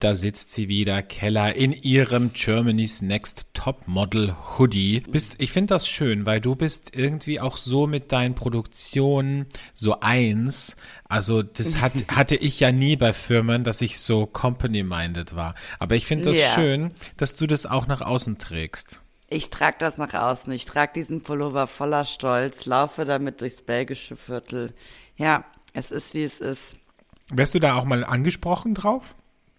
da sitzt sie wieder, Keller, in ihrem Germany's Next Topmodel Hoodie. Ich finde das schön, weil du bist irgendwie auch so mit deinen Produktionen so eins. Also das hatte ich ja nie bei Firmen, dass ich so company-minded war. Aber ich finde das schön, dass du das auch nach außen trägst. Ich trage das nach außen. Ich trage diesen Pullover voller Stolz, laufe damit durchs belgische Viertel. Ja, es ist, wie es ist. Wärst du da auch mal angesprochen drauf?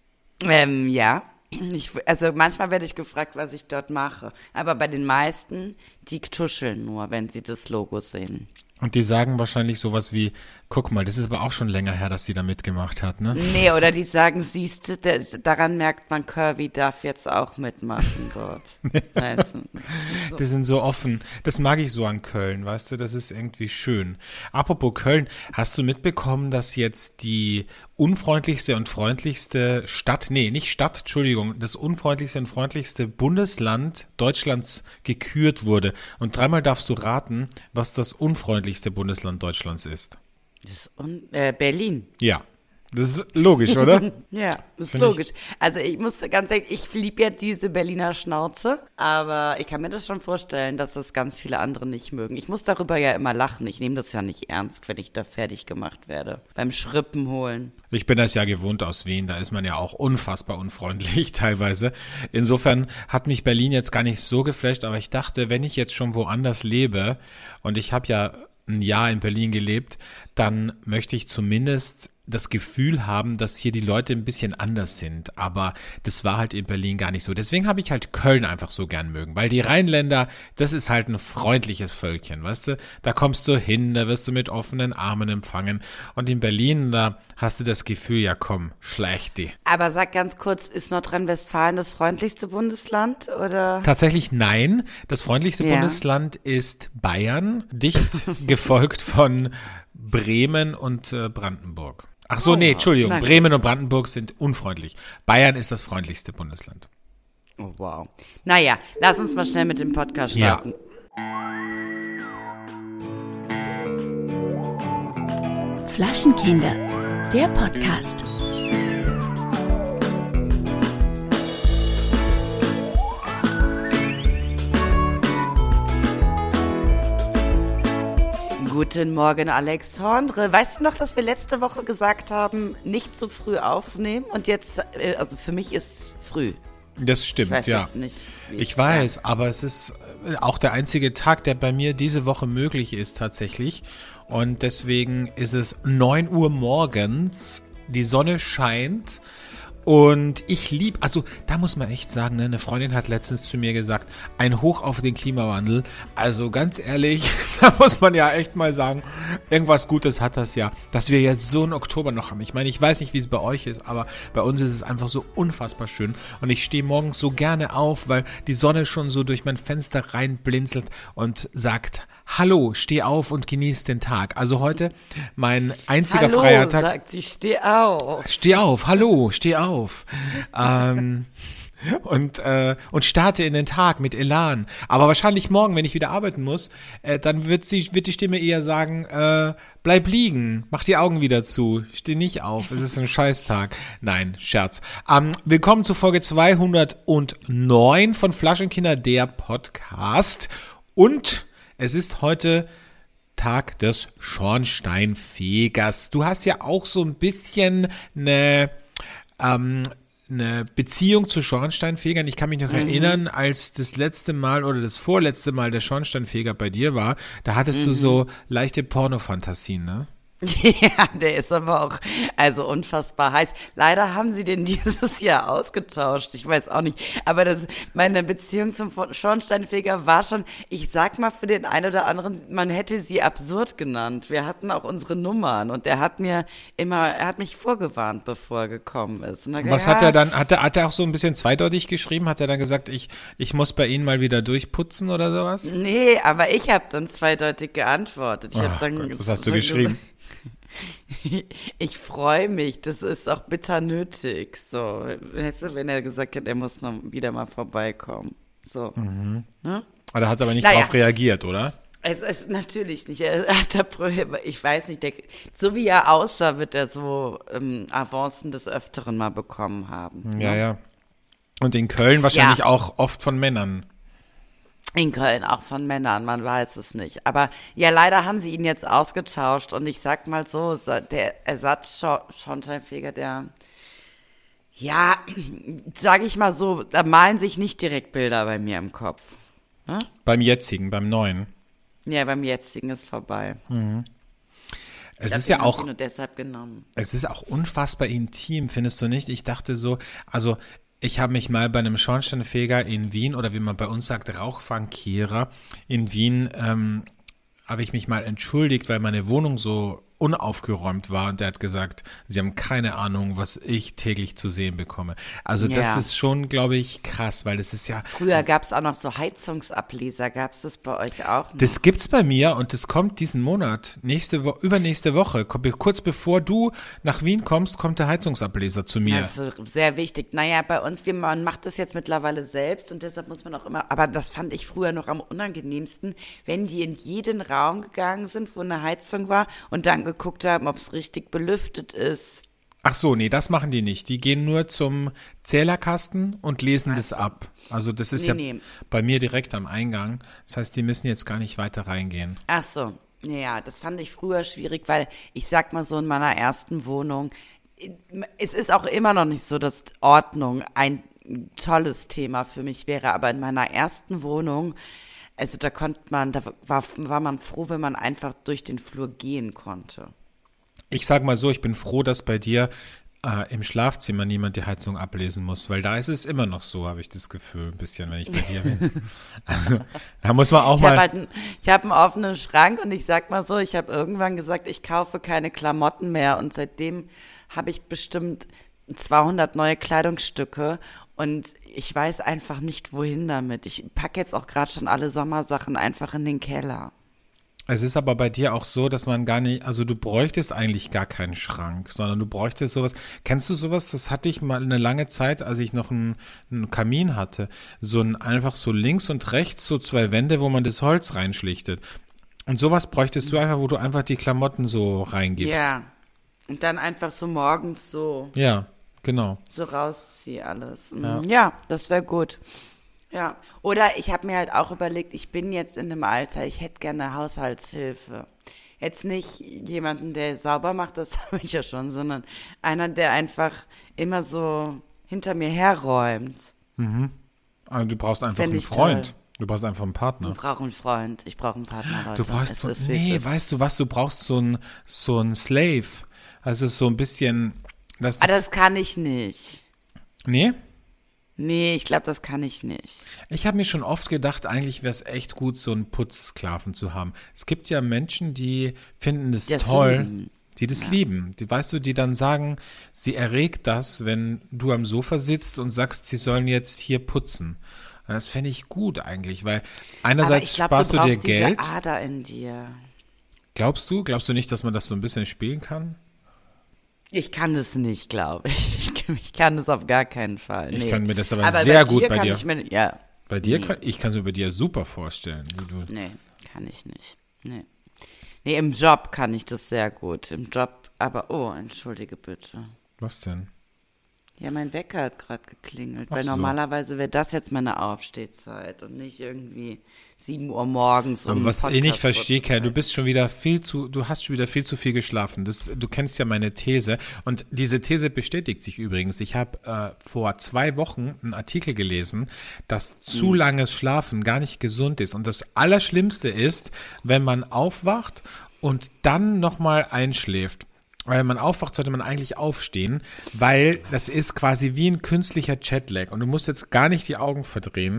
Ja. Also manchmal werde ich gefragt, was ich dort mache. Aber bei den meisten, die tuscheln nur, wenn sie das Logo sehen. Und die sagen wahrscheinlich sowas wie, guck mal, das ist aber auch schon länger her, dass sie da mitgemacht hat, ne? Nee, oder die sagen, siehste, daran merkt man, Curvy darf jetzt auch mitmachen dort. Weißt du? So. Die sind so offen. Das mag ich so an Köln, weißt du, das ist irgendwie schön. Apropos Köln, hast du mitbekommen, dass jetzt die unfreundlichste und freundlichste das unfreundlichste und freundlichste Bundesland Deutschlands gekürt wurde. Und dreimal darfst du raten, was das unfreundlichste Bundesland Deutschlands ist. Das ist Berlin. Ja, das ist logisch, oder? Ja, das ist logisch. Also ich muss ganz ehrlich, ich liebe ja diese Berliner Schnauze, aber ich kann mir das schon vorstellen, dass das ganz viele andere nicht mögen. Ich muss darüber ja immer lachen. Ich nehme das ja nicht ernst, wenn ich da fertig gemacht werde. Beim Schrippen holen. Ich bin das ja gewohnt aus Wien, da ist man ja auch unfassbar unfreundlich teilweise. Insofern hat mich Berlin jetzt gar nicht so geflasht, aber ich dachte, wenn ich jetzt schon woanders lebe und ich habe ja ein Jahr in Berlin gelebt, dann möchte ich zumindest das Gefühl haben, dass hier die Leute ein bisschen anders sind. Aber das war halt in Berlin gar nicht so. Deswegen habe ich halt Köln einfach so gern mögen. Weil die Rheinländer, das ist halt ein freundliches Völkchen, weißt du? Da kommst du hin, da wirst du mit offenen Armen empfangen. Und in Berlin, da hast du das Gefühl, ja komm, schlecht die. Aber sag ganz kurz, ist Nordrhein-Westfalen das freundlichste Bundesland, oder? Tatsächlich nein. Das freundlichste Bundesland ist Bayern, dicht gefolgt von Bremen und Brandenburg. Ach so, nee, Entschuldigung, na, Bremen und Brandenburg sind unfreundlich. Bayern ist das freundlichste Bundesland. Oh, wow. Naja, lass uns mal schnell mit dem Podcast starten. Flaschenkinder, der Podcast. Guten Morgen, Alexandre. Weißt du noch, dass wir letzte Woche gesagt haben, nicht so früh aufnehmen? Und jetzt, also für mich ist es früh. Das stimmt, ich weiß ja. Nicht, ich weiß, aber es ist auch der einzige Tag, der bei mir diese Woche möglich ist tatsächlich. Und deswegen ist es 9 Uhr morgens, die Sonne scheint. Und ich liebe, also da muss man echt sagen, ne, eine Freundin hat letztens zu mir gesagt, ein Hoch auf den Klimawandel. Also ganz ehrlich, da muss man ja echt mal sagen, irgendwas Gutes hat das ja, dass wir jetzt so einen Oktober noch haben. Ich meine, ich weiß nicht, wie es bei euch ist, aber bei uns ist es einfach so unfassbar schön. Und ich stehe morgens so gerne auf, weil die Sonne schon so durch mein Fenster reinblinzelt und sagt, hallo, steh auf und genieß den Tag. Also heute mein einziger freier Tag. Hallo, sagt sie, steh auf. Steh auf, hallo, steh auf. Und starte in den Tag mit Elan. Aber wahrscheinlich morgen, wenn ich wieder arbeiten muss, dann wird die Stimme eher sagen, bleib liegen, mach die Augen wieder zu, steh nicht auf, es ist ein Scheißtag. Nein, Scherz. Willkommen zu Folge 209 von Flaschenkinder, der Podcast. Und es ist heute Tag des Schornsteinfegers. Du hast ja auch so ein bisschen eine Beziehung zu Schornsteinfegern. Ich kann mich noch erinnern, als das letzte Mal oder das vorletzte Mal der Schornsteinfeger bei dir war, da hattest du so leichte Pornofantasien, ne? Ja, der ist aber auch also unfassbar heiß. Leider haben sie den dieses Jahr ausgetauscht. Ich weiß auch nicht. Aber meine Beziehung zum Schornsteinfeger war schon, ich sag mal für den einen oder anderen, man hätte sie absurd genannt. Wir hatten auch unsere Nummern und er hat mich vorgewarnt, bevor er gekommen ist. Und was hat er dann, hat er auch so ein bisschen zweideutig geschrieben? Hat er dann gesagt, ich muss bei Ihnen mal wieder durchputzen oder sowas? Nee, aber ich habe dann zweideutig geantwortet. Was hast du geschrieben? Ich freue mich, das ist auch bitter nötig. So, weißt du, wenn er gesagt hat, er muss noch wieder mal vorbeikommen. So. Mhm. Hm? Aber er hat aber nicht drauf reagiert, oder? Es ist natürlich nicht, ich weiß nicht, so wie er aussah, wird er so Avancen des Öfteren mal bekommen haben. Ja, ne? ja. Und in Köln wahrscheinlich auch oft von Männern. In Köln auch von Männern, man weiß es nicht. Aber ja, leider haben sie ihn jetzt ausgetauscht und ich sag mal so, der Ersatz-Schornsteinfeger, der, ja, sag ich mal so, da malen sich nicht direkt Bilder bei mir im Kopf. Ne? Beim jetzigen, beim neuen. Ja, beim jetzigen ist vorbei. Es ist ja auch, nur deshalb genommen. es ist auch unfassbar intim, findest du nicht? Ich dachte so, also ich habe mich mal bei einem Schornsteinfeger in Wien oder wie man bei uns sagt, Rauchfangkehrer in Wien, habe ich mich mal entschuldigt, weil meine Wohnung so unaufgeräumt war und der hat gesagt, sie haben keine Ahnung, was ich täglich zu sehen bekomme. Also das Ja. ist schon, glaube ich, krass, weil das ist ja, Früher gab es auch noch so Heizungsableser, gab es das bei euch auch noch? das gibt's bei mir und das kommt diesen Monat, übernächste Woche, kurz bevor du nach Wien kommst, kommt der Heizungsableser zu mir. Das ist sehr wichtig. Naja, bei uns, man macht das jetzt mittlerweile selbst und deshalb muss man auch immer, aber das fand ich früher noch am unangenehmsten, wenn die in jeden Raum gegangen sind, wo eine Heizung war und dann geguckt haben, ob es richtig belüftet ist. Ach so, nee, das machen die nicht. Die gehen nur zum Zählerkasten und lesen das ab. Also das ist Nee. bei mir direkt am Eingang. Das heißt, die müssen jetzt gar nicht weiter reingehen. Ach so, ja, das fand ich früher schwierig, weil ich sag mal so in meiner ersten Wohnung, es ist auch immer noch nicht so, dass Ordnung ein tolles Thema für mich wäre, aber in meiner ersten Wohnung, also da war man froh, wenn man einfach durch den Flur gehen konnte. Ich sag mal so, ich bin froh, dass bei dir im Schlafzimmer niemand die Heizung ablesen muss, weil da ist es immer noch so, habe ich das Gefühl, ein bisschen, wenn ich bei dir bin. Also, da muss man auch Ich habe einen offenen Schrank und ich sag mal so, ich habe irgendwann gesagt, ich kaufe keine Klamotten mehr und seitdem habe ich bestimmt 200 neue Kleidungsstücke und ich weiß einfach nicht, wohin damit. Ich packe jetzt auch gerade schon alle Sommersachen einfach in den Keller. Es ist aber bei dir auch so, dass man gar nicht, also du bräuchtest eigentlich gar keinen Schrank, sondern du bräuchtest sowas. Kennst du sowas? Das hatte ich mal eine lange Zeit, als ich noch einen Kamin hatte. Einfach so links und rechts so zwei Wände, wo man das Holz reinschlichtet. Und sowas bräuchtest du einfach, wo du einfach die Klamotten so reingibst. Ja. Und dann einfach so morgens so Genau. rausziehe alles. Ja. Ja, das wäre gut. Ja. Oder ich habe mir halt auch überlegt, ich bin jetzt in einem Alter, ich hätte gerne Haushaltshilfe. Jetzt nicht jemanden, der sauber macht, das habe ich ja schon, sondern einer, der einfach immer so hinter mir herräumt. Also du brauchst einfach Fänd einen ich Freund. toll. Du brauchst einfach einen Partner. Ich brauche einen Freund, ich brauche einen Partner, Leute. Du brauchst Es ist, wie es ist. weißt du was, du brauchst so ein Slave. Also so ein bisschen, dass Aber das kann ich nicht. nee? Nee, ich glaube, das kann ich nicht. Ich habe mir schon oft gedacht, eigentlich wäre es echt gut, so einen Putzsklaven zu haben. Es gibt ja Menschen, die finden das Das toll, lieben. die das lieben. Die, weißt du, die dann sagen, sie erregt das, wenn du am Sofa sitzt und sagst, sie sollen jetzt hier putzen. Und das fände ich gut eigentlich, weil Aber einerseits ich glaube, sparst du du dir brauchst Geld. diese Ader in dir. Glaubst du? Glaubst du nicht, dass man das so ein bisschen spielen kann? Ich kann das nicht, glaube ich. Ich kann das auf gar keinen Fall. Ich Nee. kann mir das aber sehr gut bei kann dir. Ich mir, ja, Bei dir ich kann es mir bei dir super vorstellen. Wie du, nee, kann ich nicht. Nee. Nee, im Job kann ich das sehr gut. Im Job, aber, oh, entschuldige bitte. was denn? Ja, mein Wecker hat gerade geklingelt, Ach weil so. normalerweise wäre das jetzt meine Aufstehzeit und nicht irgendwie 7 Uhr morgens. Aber um was einen ich nicht Podcast verstehe, Kai, du vorzubereiten. du hast schon wieder viel zu viel geschlafen. Du kennst ja meine These und diese These bestätigt sich übrigens. Ich habe vor 2 Wochen einen Artikel gelesen, dass zu langes Schlafen gar nicht gesund ist und das Allerschlimmste ist, wenn man aufwacht und dann nochmal einschläft. Weil man aufwacht, sollte man eigentlich aufstehen, weil das ist quasi wie ein künstlicher Jetlag und du musst jetzt gar nicht die Augen verdrehen.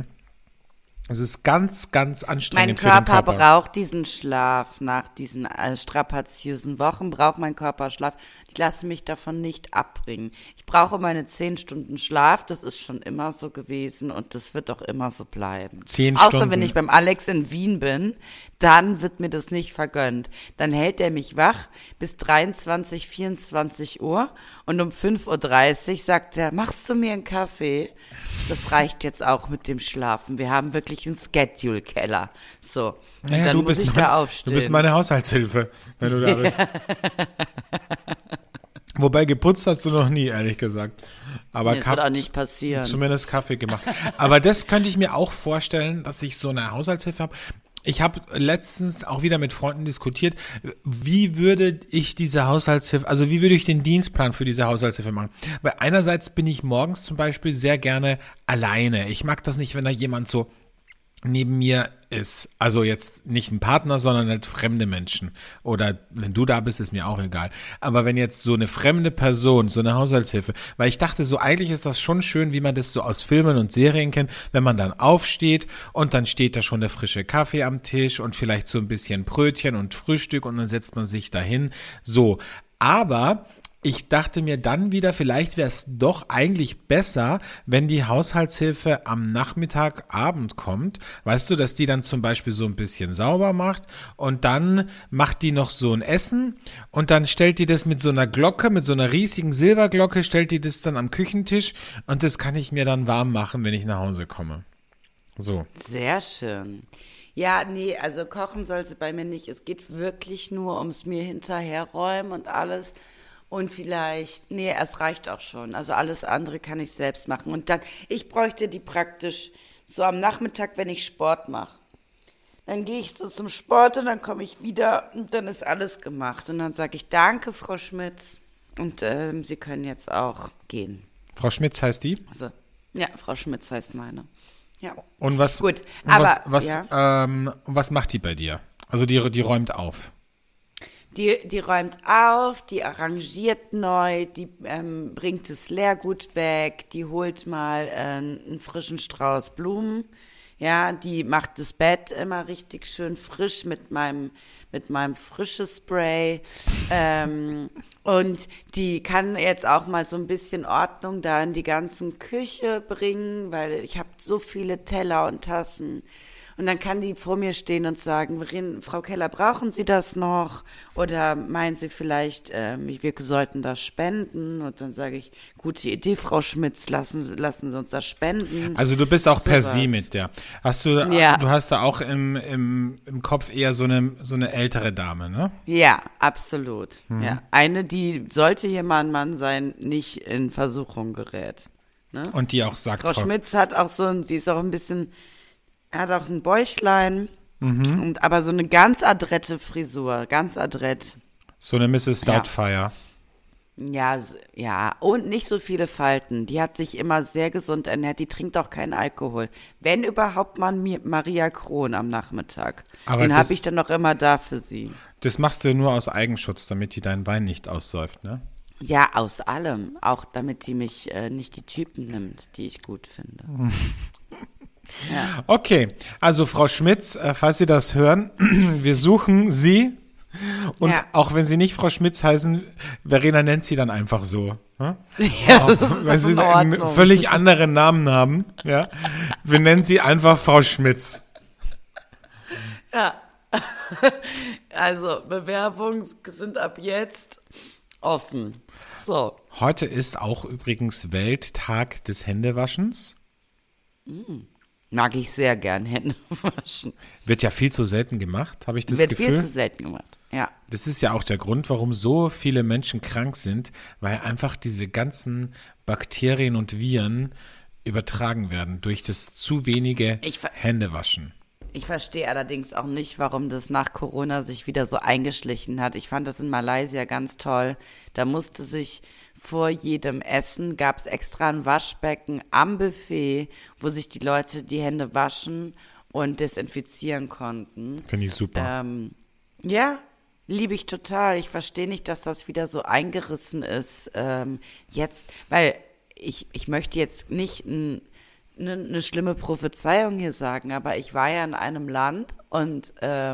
Es ist ganz, ganz Mein anstrengend für den Körper Körper. braucht diesen Schlaf. Nach diesen strapaziösen Wochen braucht mein Körper Schlaf. Ich lasse mich davon nicht abbringen. Ich brauche meine 10 Stunden Schlaf. Das ist schon immer so gewesen und das wird auch immer so bleiben. 10 Außer Stunden. wenn ich beim Alex in Wien bin, dann wird mir das nicht vergönnt. Dann hält er mich wach bis 23, 24 Uhr und um 5:30 Uhr sagt er, machst du mir einen Kaffee? Das reicht jetzt auch mit dem Schlafen. Wir haben wirklich wirklich ein Schedule-Keller. So. Und Naja, dann muss ich da aufstehen. du bist meine Haushaltshilfe, wenn du da bist. Wobei geputzt hast du noch nie, ehrlich gesagt. Aber Das wird auch nicht passieren. Zumindest Kaffee gemacht. Aber das könnte ich mir auch vorstellen, dass ich so eine Haushaltshilfe habe. Ich habe letztens auch wieder mit Freunden diskutiert, wie würde ich diese Haushaltshilfe, also wie würde ich den Dienstplan für diese Haushaltshilfe machen? Weil einerseits bin ich morgens zum Beispiel sehr gerne alleine. Ich mag das nicht, wenn da jemand so neben mir ist. Also jetzt nicht ein Partner, sondern halt fremde Menschen. Oder wenn du da bist, ist mir auch egal. Aber wenn jetzt so eine fremde Person, so eine Haushaltshilfe, weil ich dachte so, eigentlich ist das schon schön, wie man das so aus Filmen und Serien kennt, wenn man dann aufsteht und dann steht da schon der frische Kaffee am Tisch und vielleicht so ein bisschen Brötchen und Frühstück und dann setzt man sich dahin. So. Aber ich dachte mir dann wieder, vielleicht wäre es doch eigentlich besser, wenn die Haushaltshilfe am Nachmittag, Abend kommt. Weißt du, dass die dann zum Beispiel so ein bisschen sauber macht und dann macht die noch so ein Essen und dann stellt die das mit so einer Glocke, mit so einer riesigen Silberglocke, stellt die das dann am Küchentisch und das kann ich mir dann warm machen, wenn ich nach Hause komme. So. Sehr schön. Ja, nee, also kochen soll sie bei mir nicht. Es geht wirklich nur ums mir hinterherräumen und alles. Und vielleicht, nee, es reicht auch schon. Also alles andere kann ich selbst machen. Und dann, ich bräuchte die praktisch so am Nachmittag, wenn ich Sport mache. Dann gehe ich so zum Sport und dann komme ich wieder und dann ist alles gemacht. Und dann sage ich, danke, Frau Schmitz. Und Sie können jetzt auch gehen. Frau Schmitz heißt die? Also, ja, Frau Schmitz heißt meine. Ja. Und was, Gut, und aber was macht die bei dir? Also die räumt auf. Die räumt auf, die arrangiert neu, die bringt das Leergut weg, die holt mal einen frischen Strauß Blumen, ja, die macht das Bett immer richtig schön frisch mit meinem frisches Spray und die kann jetzt auch mal so ein bisschen Ordnung da in die ganzen Küche bringen, weil ich habe so viele Teller und Tassen. Und dann kann die vor mir stehen und sagen, Frau Keller, brauchen Sie das noch? Oder meinen Sie vielleicht, wir sollten das spenden? Und dann sage ich, gute Idee, Frau Schmitz, lassen Sie uns das spenden. Also du bist auch per Sowas. Sie mit der. Ja. Du hast da auch im Kopf eher so eine ältere Dame, ne? Ja, absolut. Ja, eine, die sollte hier mal ein Mann sein, nicht in Versuchung gerät. Ne? Und die auch sagt, Frau Schmitz hat auch sie ist auch ein bisschen, hat auch so ein Bäuchlein, und aber so eine ganz adrette Frisur, ganz adrett. so eine Mrs. Doubtfire. Ja, ja, und nicht so viele Falten. Die hat sich immer sehr gesund ernährt, die trinkt auch keinen Alkohol. Wenn überhaupt mal Maria Kron am Nachmittag. Aber Den das- habe ich dann noch immer da für sie. Das machst du nur aus Eigenschutz, damit die deinen Wein nicht aussäuft, ne? Ja, aus allem. Auch damit die mich nicht die Typen nimmt, die ich gut finde. Ja. Okay, also Frau Schmitz, falls Sie das hören, wir suchen Sie und Ja. auch wenn Sie nicht Frau Schmitz heißen, Verena nennt Sie dann einfach so. Ne? Ja, das Auch ist wenn Sie in einen Ordnung. völlig anderen Namen haben, ja, wir nennen Sie einfach Frau Schmitz. Ja. Also, Bewerbungen sind ab jetzt offen. So. Heute ist auch übrigens Welttag des Händewaschens. Mag ich sehr gern Hände waschen. Wird ja viel zu selten gemacht, habe ich das Wird Gefühl. viel zu selten gemacht. Ja. Das ist ja auch der Grund, warum so viele Menschen krank sind, weil einfach diese ganzen Bakterien und Viren übertragen werden durch das zu wenige Händewaschen. Ich verstehe allerdings auch nicht, warum das nach Corona sich wieder so eingeschlichen hat. Ich fand das in Malaysia ganz toll. Da musste sich vor jedem Essen, gab es extra ein Waschbecken am Buffet, wo sich die Leute die Hände waschen und desinfizieren konnten. Finde ich super. Ja, liebe ich total. Ich verstehe nicht, dass das wieder so eingerissen ist. Jetzt, weil ich möchte jetzt nicht eine schlimme Prophezeiung hier sagen, aber ich war ja in einem Land und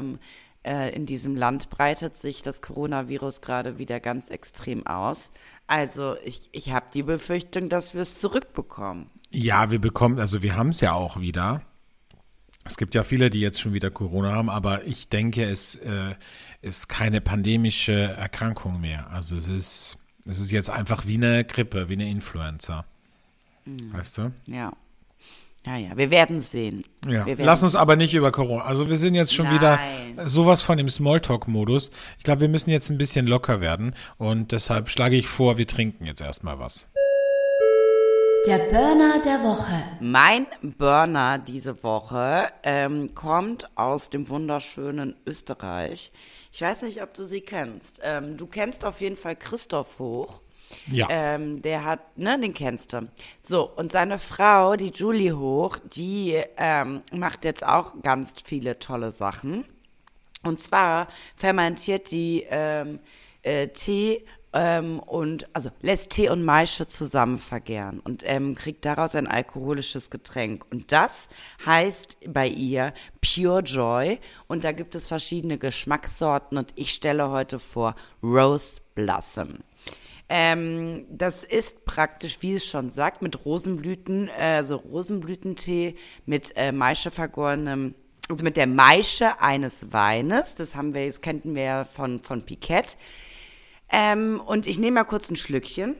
in diesem Land breitet sich das Coronavirus gerade wieder ganz extrem aus. Also ich habe die Befürchtung, dass wir es zurückbekommen. Ja, wir haben es ja auch wieder. Es gibt ja viele, die jetzt schon wieder Corona haben, aber ich denke, es ist keine pandemische Erkrankung mehr. Also es ist jetzt einfach wie eine Grippe, wie eine Influenza. Weißt du? Ja. Ja, wir werden sehen. Ja. Wir werden Lass uns aber nicht über Corona. Also wir sind jetzt schon wieder sowas von im Smalltalk-Modus. Ich glaube, wir müssen jetzt ein bisschen locker werden und deshalb schlage ich vor, wir trinken jetzt erstmal was. Der Burner der Woche. Mein Burner diese Woche kommt aus dem wunderschönen Österreich. Ich weiß nicht, ob du sie kennst. Du kennst auf jeden Fall Christoph Hoch. Ja. Der hat, den kennst du. So, und seine Frau, die Julie Hoch, die macht jetzt auch ganz viele tolle Sachen. Und zwar fermentiert die Tee also lässt Tee und Maische zusammen vergären und kriegt daraus ein alkoholisches Getränk. Und das heißt bei ihr Pure Joy. Und da gibt es verschiedene Geschmackssorten und ich stelle heute vor Rose Blossom. Das ist praktisch, wie es schon sagt, mit Rosenblüten, also Rosenblütentee mit Maische vergorenem, also mit der Maische eines Weines. Das kennten wir ja von Piquet. Und ich nehme mal kurz ein Schlückchen.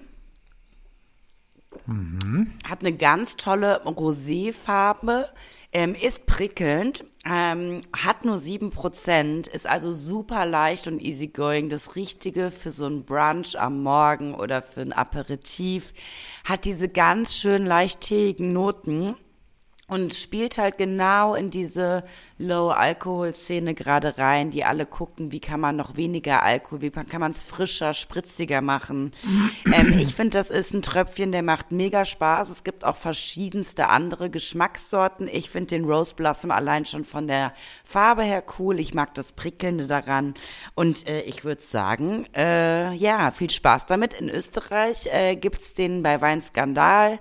Hat eine ganz tolle Roséfarbe, ist prickelnd, hat nur 7%, ist also super leicht und easygoing, das Richtige für so ein Brunch am Morgen oder für ein Aperitif, hat diese ganz schön leicht teeigen Noten und spielt halt genau in diese Low-Alkohol-Szene gerade rein, die alle gucken, wie kann man noch weniger Alkohol, wie kann man es frischer, spritziger machen. Ich finde, das ist ein Tröpfchen, der macht mega Spaß. Es gibt auch verschiedenste andere Geschmackssorten. Ich finde den Rose Blossom allein schon von der Farbe her cool. Ich mag das Prickelnde daran. Und ich würde sagen, viel Spaß damit. In Österreich gibt's den bei Weinskandal.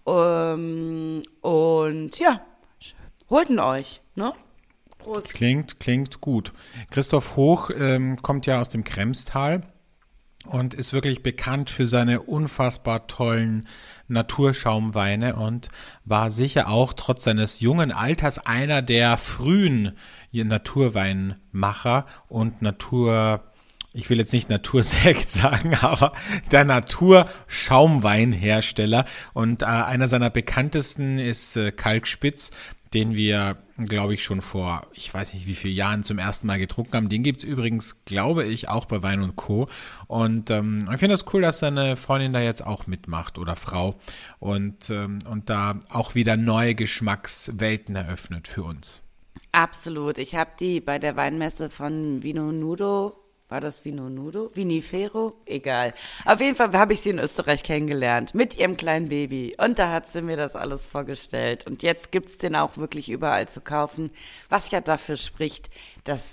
Und ja, holt ihn euch, ne? Prost. Klingt gut. Christoph Hoch kommt ja aus dem Kremstal und ist wirklich bekannt für seine unfassbar tollen Naturschaumweine und war sicher auch trotz seines jungen Alters einer der frühen Naturweinmacher und ich will jetzt nicht Natursekt sagen, aber der Naturschaumweinhersteller. Und einer seiner bekanntesten ist Kalkspitz, den wir, glaube ich, schon vor, ich weiß nicht wie vielen Jahren zum ersten Mal getrunken haben. Den gibt's übrigens, glaube ich, auch bei Wein & Co. Und ich finde das cool, dass seine Freundin da jetzt auch mitmacht oder Frau und da auch wieder neue Geschmackswelten eröffnet für uns. Absolut. Ich habe die bei der Weinmesse von Vino Nudo. War das Vino Nudo? Vinifero? Egal. Auf jeden Fall habe ich sie in Österreich kennengelernt, mit ihrem kleinen Baby. Und da hat sie mir das alles vorgestellt. Und jetzt gibt's den auch wirklich überall zu kaufen, was ja dafür spricht, dass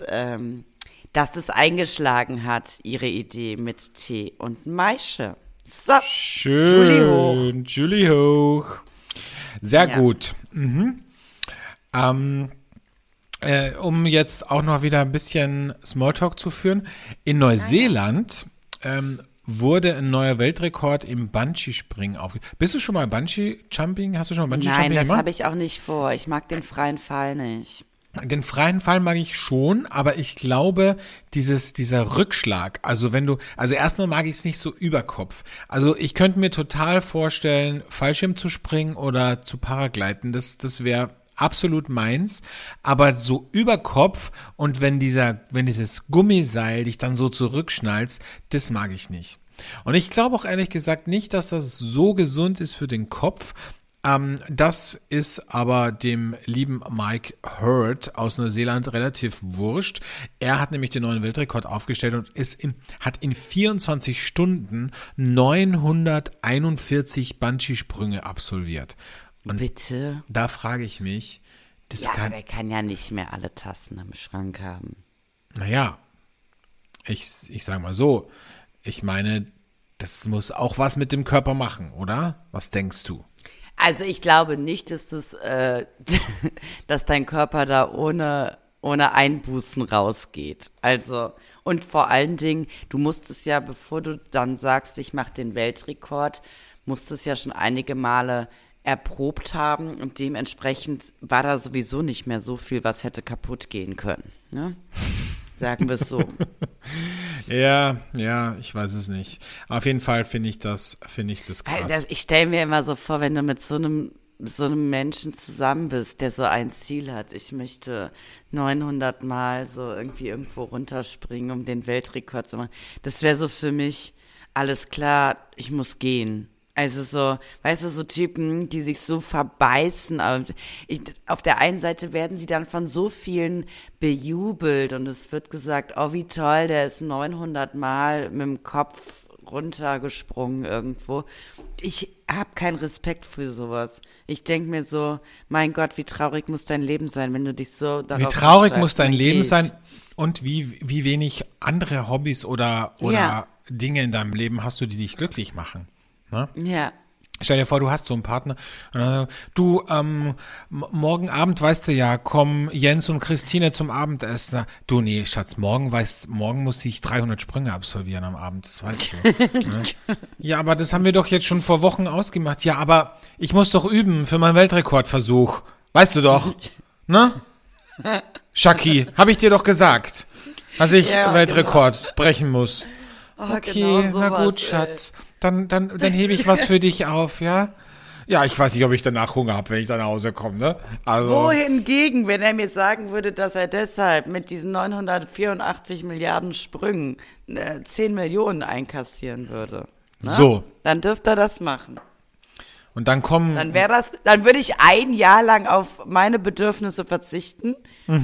es eingeschlagen hat, ihre Idee mit Tee und Maische. So, schön, Julie Hoch. Sehr gut. Um jetzt auch noch wieder ein bisschen Smalltalk zu führen. In Neuseeland wurde ein neuer Weltrekord im Bungee-Springen aufgestellt. Bist du schon mal Bungee-Jumping? Hast du schon mal Bungee-Jumping gemacht? Nein, das habe ich auch nicht vor. Ich mag den freien Fall nicht. Den freien Fall mag ich schon, aber ich glaube, dieser Rückschlag, also erstmal mag ich es nicht so über Kopf. Also ich könnte mir total vorstellen, Fallschirm zu springen oder zu Paragliden, das wäre absolut meins, aber so über Kopf und wenn dieses Gummiseil dich dann so zurückschnallst, das mag ich nicht. Und ich glaube auch ehrlich gesagt nicht, dass das so gesund ist für den Kopf. Das ist aber dem lieben Mike Hurd aus Neuseeland relativ wurscht. Er hat nämlich den neuen Weltrekord aufgestellt und hat in 24 Stunden 941 Bungee-Sprünge absolviert. Und bitte? Da frage ich mich, aber der kann ja nicht mehr alle Tassen im Schrank haben. Naja, ich sage mal so, ich meine, das muss auch was mit dem Körper machen, oder? Was denkst du? Also ich glaube nicht, dass dass dein Körper da ohne Einbußen rausgeht. Also, und vor allen Dingen, du musst es ja, bevor du dann sagst, ich mache den Weltrekord, musst es ja schon einige Male erprobt haben und dementsprechend war da sowieso nicht mehr so viel, was hätte kaputt gehen können, ne? Sagen wir es so. Ja, ich weiß es nicht. Auf jeden Fall finde ich das krass. Also ich stelle mir immer so vor, wenn du mit so einem so einem Menschen zusammen bist, der so ein Ziel hat. Ich möchte 900 Mal so irgendwie irgendwo runterspringen, um den Weltrekord zu machen. Das wäre so für mich, alles klar, ich muss gehen. Also so, weißt du, so Typen, die sich so verbeißen. Auf der einen Seite werden sie dann von so vielen bejubelt und es wird gesagt, oh wie toll, der ist 900 Mal mit dem Kopf runtergesprungen irgendwo. Ich habe keinen Respekt für sowas. Ich denke mir so, mein Gott, wie traurig muss dein Leben sein, wenn du dich so darauf Wie traurig beschreibst, muss dein dann Leben geh ich. sein und wie wenig andere Hobbys oder Ja. Dinge in deinem Leben hast du, die dich glücklich machen. Ne? Ja. Stell dir vor, du hast so einen Partner. Und dann, du, morgen Abend weißt du ja, kommen Jens und Christine zum Abendessen. Du, nee, Schatz, morgen muss ich 300 Sprünge absolvieren am Abend, das weißt du. Ne? Ja, aber das haben wir doch jetzt schon vor Wochen ausgemacht. Ja, aber ich muss doch üben für meinen Weltrekordversuch. Weißt du doch, ne? Shaki, habe ich dir doch gesagt, dass ich Ja, Weltrekord brechen muss. Oh, Okay, genau na sowas, gut, Schatz. Dann hebe ich was für dich auf, ja? Ja, ich weiß nicht, ob ich danach Hunger habe, wenn ich dann nach Hause komme, ne? Also, Wohingegen, wenn er mir sagen würde, dass er deshalb mit diesen 984 Milliarden Sprüngen 10 Millionen einkassieren würde. Ne? so. Dann dürfte er das machen. Und dann kommen, Dann würde ich ein Jahr lang auf meine Bedürfnisse verzichten.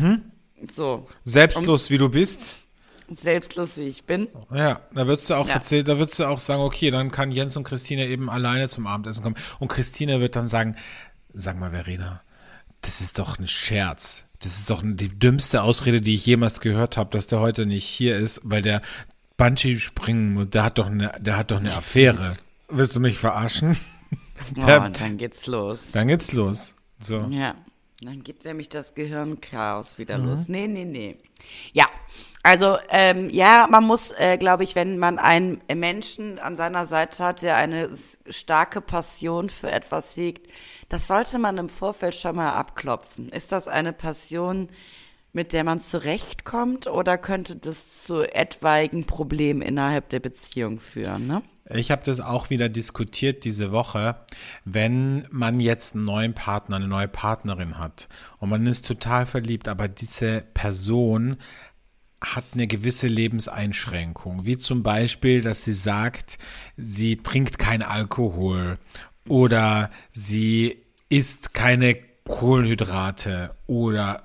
So, selbstlos wie du bist, selbstlos wie ich bin. ja, da würdest du auch Ja. da würdest du auch sagen, okay, dann kann Jens und Christine eben alleine zum Abendessen kommen. Und Christine wird dann sagen, sag mal, Verena, das ist doch ein Scherz. Das ist doch die dümmste Ausrede, die ich jemals gehört habe, dass der heute nicht hier ist, weil der Bungee springen muss. Der hat doch eine Affäre. Willst du mich verarschen? Oh, und dann geht's los. Dann geht's los. So. Ja, dann geht nämlich das Gehirnchaos wieder los. Nee. Ja, also ja, man muss, glaube ich, wenn man einen Menschen an seiner Seite hat, der eine starke Passion für etwas hegt, das sollte man im Vorfeld schon mal abklopfen. Ist das eine Passion, mit der man zurechtkommt, oder könnte das zu etwaigen Problemen innerhalb der Beziehung führen, ne? Ich habe das auch wieder diskutiert diese Woche, wenn man jetzt einen neuen Partner, eine neue Partnerin hat und man ist total verliebt, aber diese Person hat eine gewisse Lebenseinschränkung, wie zum Beispiel, dass sie sagt, sie trinkt kein Alkohol oder sie isst keine Kohlenhydrate oder.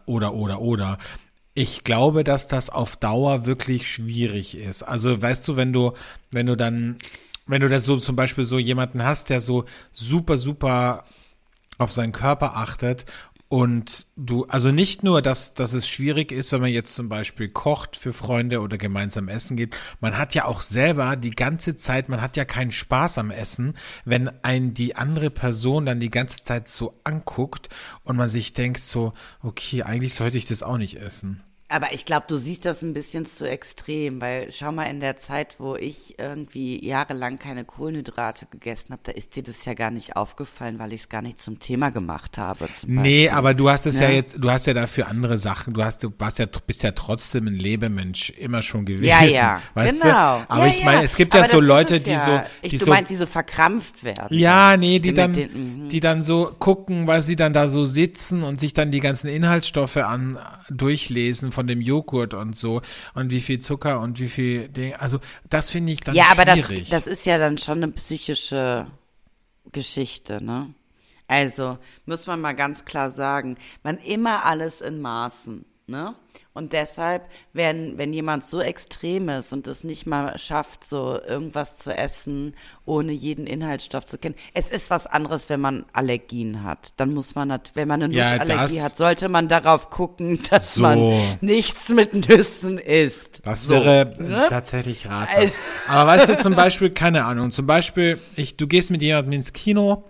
Ich glaube, dass das auf Dauer wirklich schwierig ist. Also weißt du, wenn du das so zum Beispiel so jemanden hast, der so super, super auf seinen Körper achtet und also nicht nur, dass es schwierig ist, wenn man jetzt zum Beispiel kocht für Freunde oder gemeinsam essen geht, man hat ja auch selber die ganze Zeit, man hat ja keinen Spaß am Essen, wenn einen die andere Person dann die ganze Zeit so anguckt und man sich denkt so, okay, eigentlich sollte ich das auch nicht essen. Aber ich glaube, du siehst das ein bisschen zu extrem, weil schau mal, in der Zeit, wo ich irgendwie jahrelang keine Kohlenhydrate gegessen habe, da ist dir das ja gar nicht aufgefallen, weil ich es gar nicht zum Thema gemacht habe. Nee, aber du hast es ja Ne? jetzt, du hast ja dafür andere Sachen, bist ja trotzdem ein Lebemensch immer schon gewesen. Ja, weißt genau. du? Aber Ja, ich meine, ja. es gibt Aber ja so das Leute, ist es die Du so, meinst, die so verkrampft werden. ja, nee, Mit die dann so gucken, weil sie dann da so sitzen und sich dann die ganzen Inhaltsstoffe durchlesen von dem Joghurt und so und wie viel Zucker und wie viel Ding. Also das finde ich dann Ja, aber schwierig. das ist ja dann schon eine psychische Geschichte, ne? Also, muss man mal ganz klar sagen, man immer alles in Maßen, ne? Und deshalb, wenn jemand so extrem ist und es nicht mal schafft, so irgendwas zu essen, ohne jeden Inhaltsstoff zu kennen. Es ist was anderes, wenn man Allergien hat. Dann muss man, wenn man eine Ja, Nussallergie das- hat, sollte man darauf gucken, dass So. man nichts mit Nüssen isst. Das So, wäre ne? tatsächlich ratsam. Aber weißt du, zum Beispiel, keine Ahnung, zum Beispiel, du gehst mit jemandem ins Kino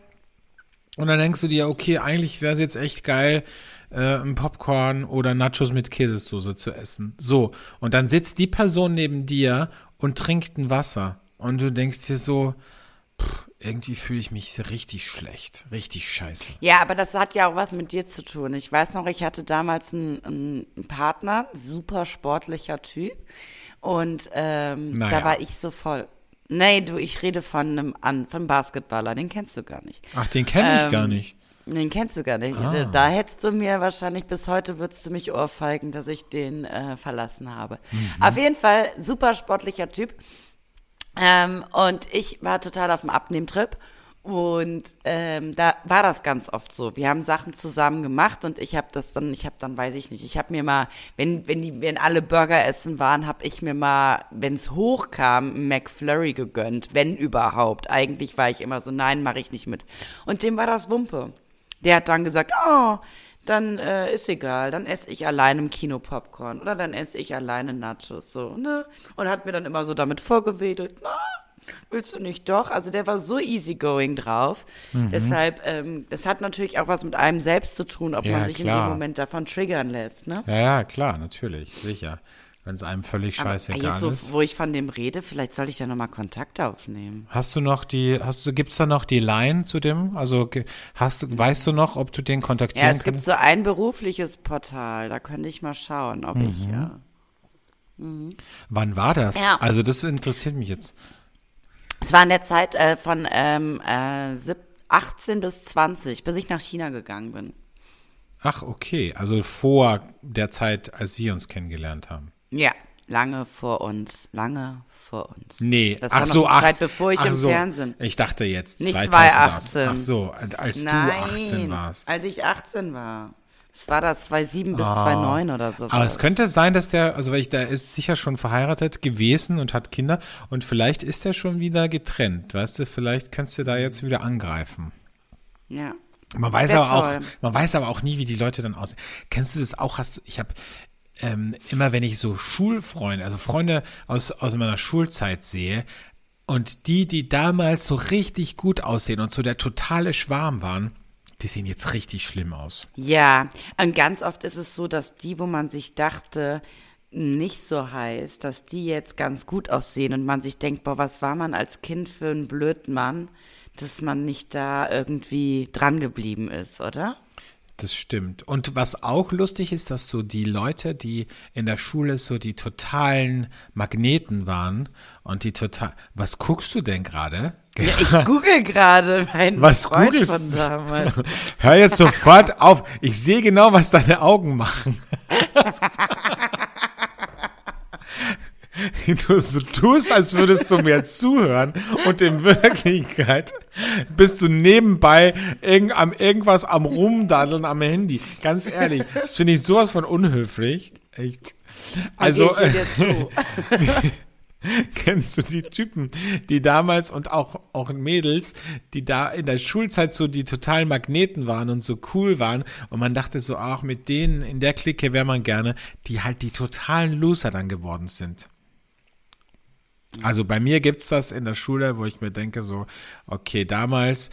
und dann denkst du dir, okay, eigentlich wäre es jetzt echt geil, ein Popcorn oder Nachos mit Käsesoße zu essen. So, und dann sitzt die Person neben dir und trinkt ein Wasser. Und du denkst dir so, irgendwie fühle ich mich richtig schlecht, richtig scheiße. Ja, aber das hat ja auch was mit dir zu tun. Ich weiß noch, ich hatte damals einen Partner, super sportlicher Typ. Und da war ich so voll. Nee, ich rede von einem von Basketballer, den kennst du gar nicht. Ach, den kenne ich gar nicht. Den kennst du gar nicht. Ah. Da hättest du mir wahrscheinlich, bis heute würdest du mich ohrfeigen, dass ich den verlassen habe. Auf jeden Fall super sportlicher Typ. Und ich war total auf dem Abnehmtrip. Und da war das ganz oft so. Wir haben Sachen zusammen gemacht und ich habe dann, weiß ich nicht, ich habe mir mal, wenn alle Burger essen waren, habe ich mir mal, wenn es hochkam, einen McFlurry gegönnt, wenn überhaupt. Eigentlich war ich immer so, nein, mache ich nicht mit. Und dem war das Wumpe. Der hat dann gesagt, oh, dann ist egal, dann esse ich alleine im Kino Popcorn oder dann esse ich alleine Nachos, so, ne? Und hat mir dann immer so damit vorgewedelt, na, willst du nicht doch? Also der war so easygoing drauf. Deshalb, das hat natürlich auch was mit einem selbst zu tun, ob man sich in dem Moment davon triggern lässt, ne? Ja, klar, natürlich, sicher. Wenn es einem völlig scheißegal ist. Wo ich von dem rede, vielleicht sollte ich ja nochmal Kontakt aufnehmen. Gibt's da noch die Line zu dem? Also weißt du noch, ob du den kontaktieren kannst? Ja, es gibt so ein berufliches Portal, da könnte ich mal schauen, ob ich, Wann war das? Ja. Also das interessiert mich jetzt. Es war in der Zeit von 18 bis 20, bis ich nach China gegangen bin. Ach, okay. Also vor der Zeit, als wir uns kennengelernt haben. Ja, lange vor uns. Nee, Das war noch die Zeit, bevor ich im Fernsehen. Ich dachte jetzt Nicht 2018. 2018. Ach so, als Nein, du 18 warst. als ich 18 war. Das war das 2007 bis 2009 oder so. Aber es könnte sein, dass der ist sicher schon verheiratet gewesen und hat Kinder und vielleicht ist er schon wieder getrennt, weißt du, vielleicht kannst du da jetzt wieder angreifen. Ja. Man weiß aber auch nie, wie die Leute dann aussehen. Kennst du das auch? Ich habe immer, wenn ich so Schulfreunde, also Freunde aus meiner Schulzeit sehe und die damals so richtig gut aussehen und so der totale Schwarm waren, die sehen jetzt richtig schlimm aus. Ja, und ganz oft ist es so, dass die, wo man sich dachte, nicht so heiß, dass die jetzt ganz gut aussehen und man sich denkt, boah, was war man als Kind für ein Blödmann, dass man nicht da irgendwie dran geblieben ist, oder? Das stimmt. Und was auch lustig ist, dass so die Leute, die in der Schule so die totalen Magneten waren und was guckst du denn gerade? Ja, ich google gerade meinen Freund von damals. Hör jetzt sofort auf. Ich sehe genau, was deine Augen machen. Du so tust, als würdest du mir zuhören und in Wirklichkeit bist du nebenbei irgendwas am Rumdaddeln am Handy. Ganz ehrlich, das finde ich sowas von unhöflich. Echt. Also, kennst du die Typen, die damals und auch Mädels, die da in der Schulzeit so die totalen Magneten waren und so cool waren und man dachte so, ach, mit denen in der Clique wäre man gerne, die halt die totalen Loser dann geworden sind. Also bei mir gibt's das in der Schule, wo ich mir denke so, okay, damals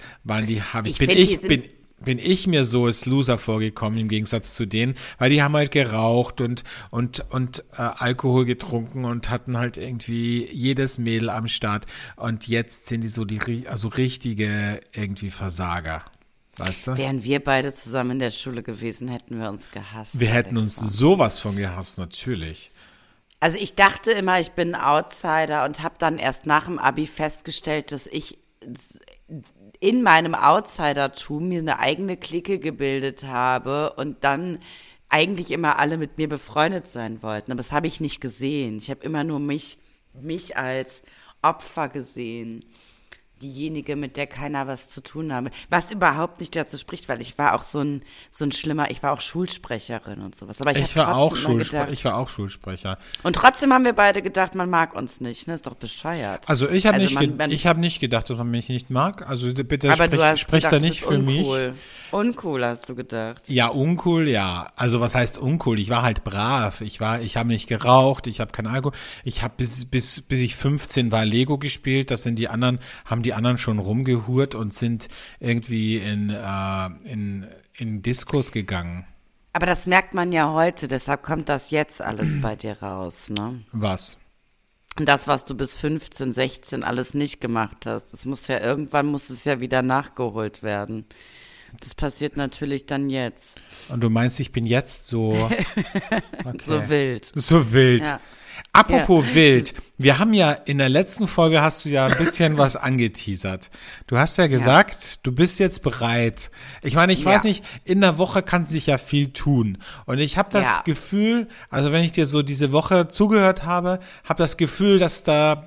bin ich mir so als Loser vorgekommen im Gegensatz zu denen, weil die haben halt geraucht und Alkohol getrunken und hatten halt irgendwie jedes Mädel am Start und jetzt sind die so richtige irgendwie Versager. Weißt du? Wären wir beide zusammen in der Schule gewesen, hätten wir uns gehasst. Wir hätten uns sowas von gehasst, natürlich. Also ich dachte immer, ich bin ein Outsider und habe dann erst nach dem Abi festgestellt, dass ich in meinem Outsidertum mir eine eigene Clique gebildet habe und dann eigentlich immer alle mit mir befreundet sein wollten. Aber das habe ich nicht gesehen. Ich habe immer nur mich als Opfer gesehen. Diejenige, mit der keiner was zu tun habe. Was überhaupt nicht dazu spricht, weil ich war auch ich war auch Schulsprecherin und sowas. Aber ich war auch Schulsprecher. Und trotzdem haben wir beide gedacht, man mag uns nicht, ne? Ist doch bescheuert. Also ich habe nicht gedacht, dass man mich nicht mag. Also bitte sprich da nicht für mich. Uncool hast du gedacht. Ja, uncool, ja. Also was heißt uncool? Ich war halt brav. Ich habe nicht geraucht, ich habe keinen Alkohol. Ich habe bis ich 15 war Lego gespielt. Das sind haben die anderen schon rumgehurt und sind irgendwie in Diskos gegangen. Aber das merkt man ja heute, deshalb kommt das jetzt alles bei dir raus, ne? Was? Das, was du bis 15, 16 alles nicht gemacht hast, irgendwann muss es ja wieder nachgeholt werden. Das passiert natürlich dann jetzt. Und du meinst, ich bin jetzt so okay. So wild. So wild. Ja. Apropos wild, wir haben ja in der letzten Folge hast du ja ein bisschen was angeteasert. Du hast ja gesagt, du bist jetzt bereit. Ich meine, ich weiß nicht, in der Woche kann sich ja viel tun. Und ich habe das Gefühl, also wenn ich dir so diese Woche zugehört habe, habe das Gefühl, dass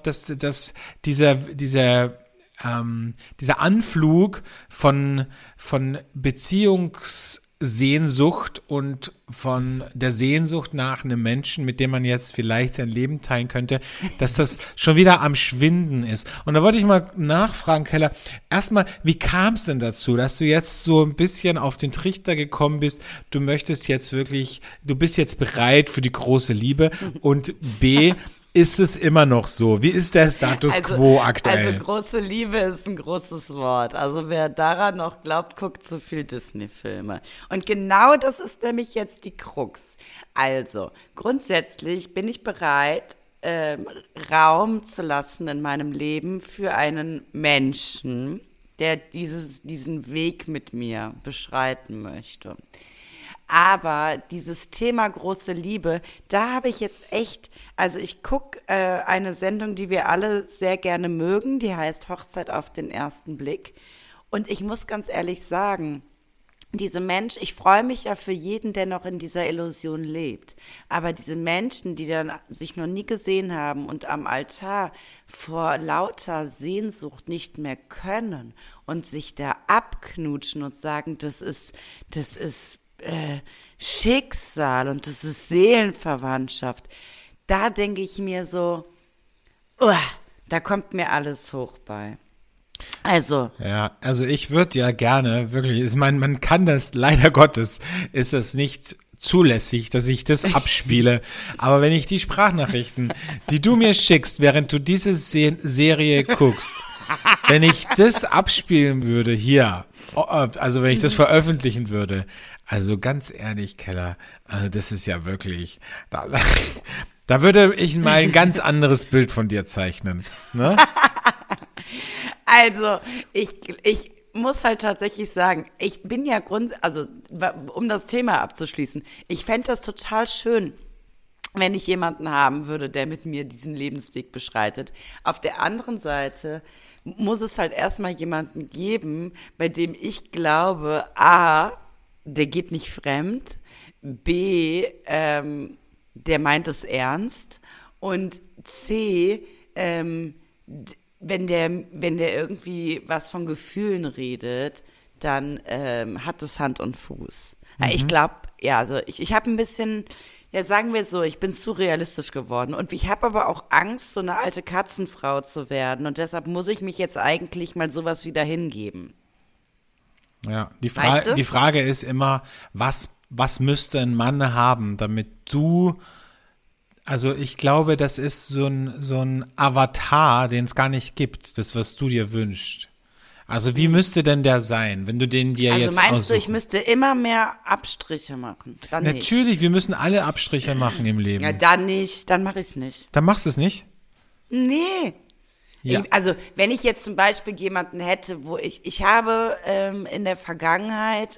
dieser Anflug von Beziehungssehnsucht und von der Sehnsucht nach einem Menschen, mit dem man jetzt vielleicht sein Leben teilen könnte, dass das schon wieder am Schwinden ist. Und da wollte ich mal nachfragen, Keller, erstmal, wie kam es denn dazu, dass du jetzt so ein bisschen auf den Trichter gekommen bist, du bist jetzt bereit für die große Liebe, und B, ist es immer noch so? Wie ist der Status quo aktuell? Also große Liebe ist ein großes Wort. Also wer daran noch glaubt, guckt zu viel Disney-Filme. Und genau das ist nämlich jetzt die Krux. Also grundsätzlich bin ich bereit, Raum zu lassen in meinem Leben für einen Menschen, der diesen Weg mit mir beschreiten möchte. Aber dieses Thema große Liebe, da habe ich jetzt echt, also ich gucke eine Sendung, die wir alle sehr gerne mögen, die heißt Hochzeit auf den ersten Blick. Und ich muss ganz ehrlich sagen, ich freue mich ja für jeden, der noch in dieser Illusion lebt. Aber diese Menschen, die dann sich noch nie gesehen haben und am Altar vor lauter Sehnsucht nicht mehr können und sich da abknutschen und sagen, das ist Schicksal und das ist Seelenverwandtschaft, da denke ich mir so, da kommt mir alles hoch bei. Also ich würde ja gerne, wirklich, man kann das, leider Gottes, ist es nicht zulässig, dass ich das abspiele, aber wenn ich die Sprachnachrichten, die du mir schickst, während du diese Serie guckst, wenn ich das abspielen würde hier, also wenn ich das veröffentlichen würde, also ganz ehrlich, Keller, also das ist ja wirklich, da würde ich mal ein ganz anderes Bild von dir zeichnen, ne? Also, ich muss halt tatsächlich sagen, ich bin ja um das Thema abzuschließen, ich fände das total schön, wenn ich jemanden haben würde, der mit mir diesen Lebensweg beschreitet. Auf der anderen Seite muss es halt erstmal jemanden geben, bei dem ich glaube, der geht nicht fremd, B, der meint es ernst, und C, wenn der irgendwie was von Gefühlen redet, dann hat es Hand und Fuß. Mhm. Ich glaube, also ich habe ein bisschen, sagen wir so, ich bin zu realistisch geworden, und ich habe aber auch Angst, so eine alte Katzenfrau zu werden, und deshalb muss ich mich jetzt eigentlich mal sowas wieder hingeben. Ja, die Frage ist immer, was müsste ein Mann haben, damit du, also ich glaube, das ist so ein Avatar, den es gar nicht gibt, das, was du dir wünschst. Also wie müsste denn der sein, wenn du den dir jetzt aussuchst? Also meinst du, ich müsste immer mehr Abstriche machen? Dann natürlich, nicht. Wir müssen alle Abstriche machen im Leben. Ja, dann nicht, dann mache ich es nicht. Dann machst du es nicht? Nee. Ja. Also wenn ich jetzt zum Beispiel jemanden hätte, wo ich habe in der Vergangenheit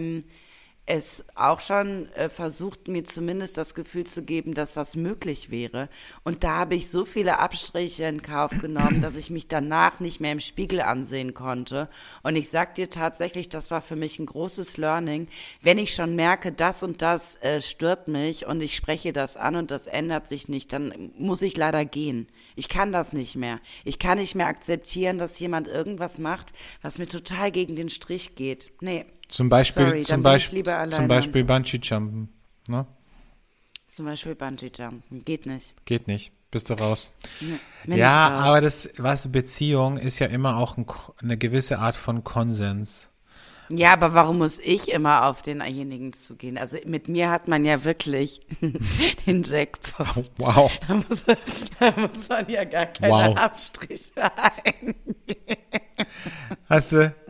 es auch schon versucht, mir zumindest das Gefühl zu geben, dass das möglich wäre. Und da habe ich so viele Abstriche in Kauf genommen, dass ich mich danach nicht mehr im Spiegel ansehen konnte. Und ich sag dir tatsächlich, das war für mich ein großes Learning. Wenn ich schon merke, das und das stört mich und ich spreche das an und das ändert sich nicht, dann muss ich leider gehen. Ich kann das nicht mehr. Ich kann nicht mehr akzeptieren, dass jemand irgendwas macht, was mir total gegen den Strich geht. Nee. Zum Beispiel Bungee-Jumpen, ne? Zum Beispiel Bungee-Jumpen. Geht nicht. Geht nicht. Bist du raus. Nee, ja, aber Beziehung ist ja immer auch eine gewisse Art von Konsens. Ja, aber warum muss ich immer auf denjenigen zugehen? Also mit mir hat man ja wirklich den Jackpot. Wow. Da muss man ja gar keine Abstriche eingehen. Hast du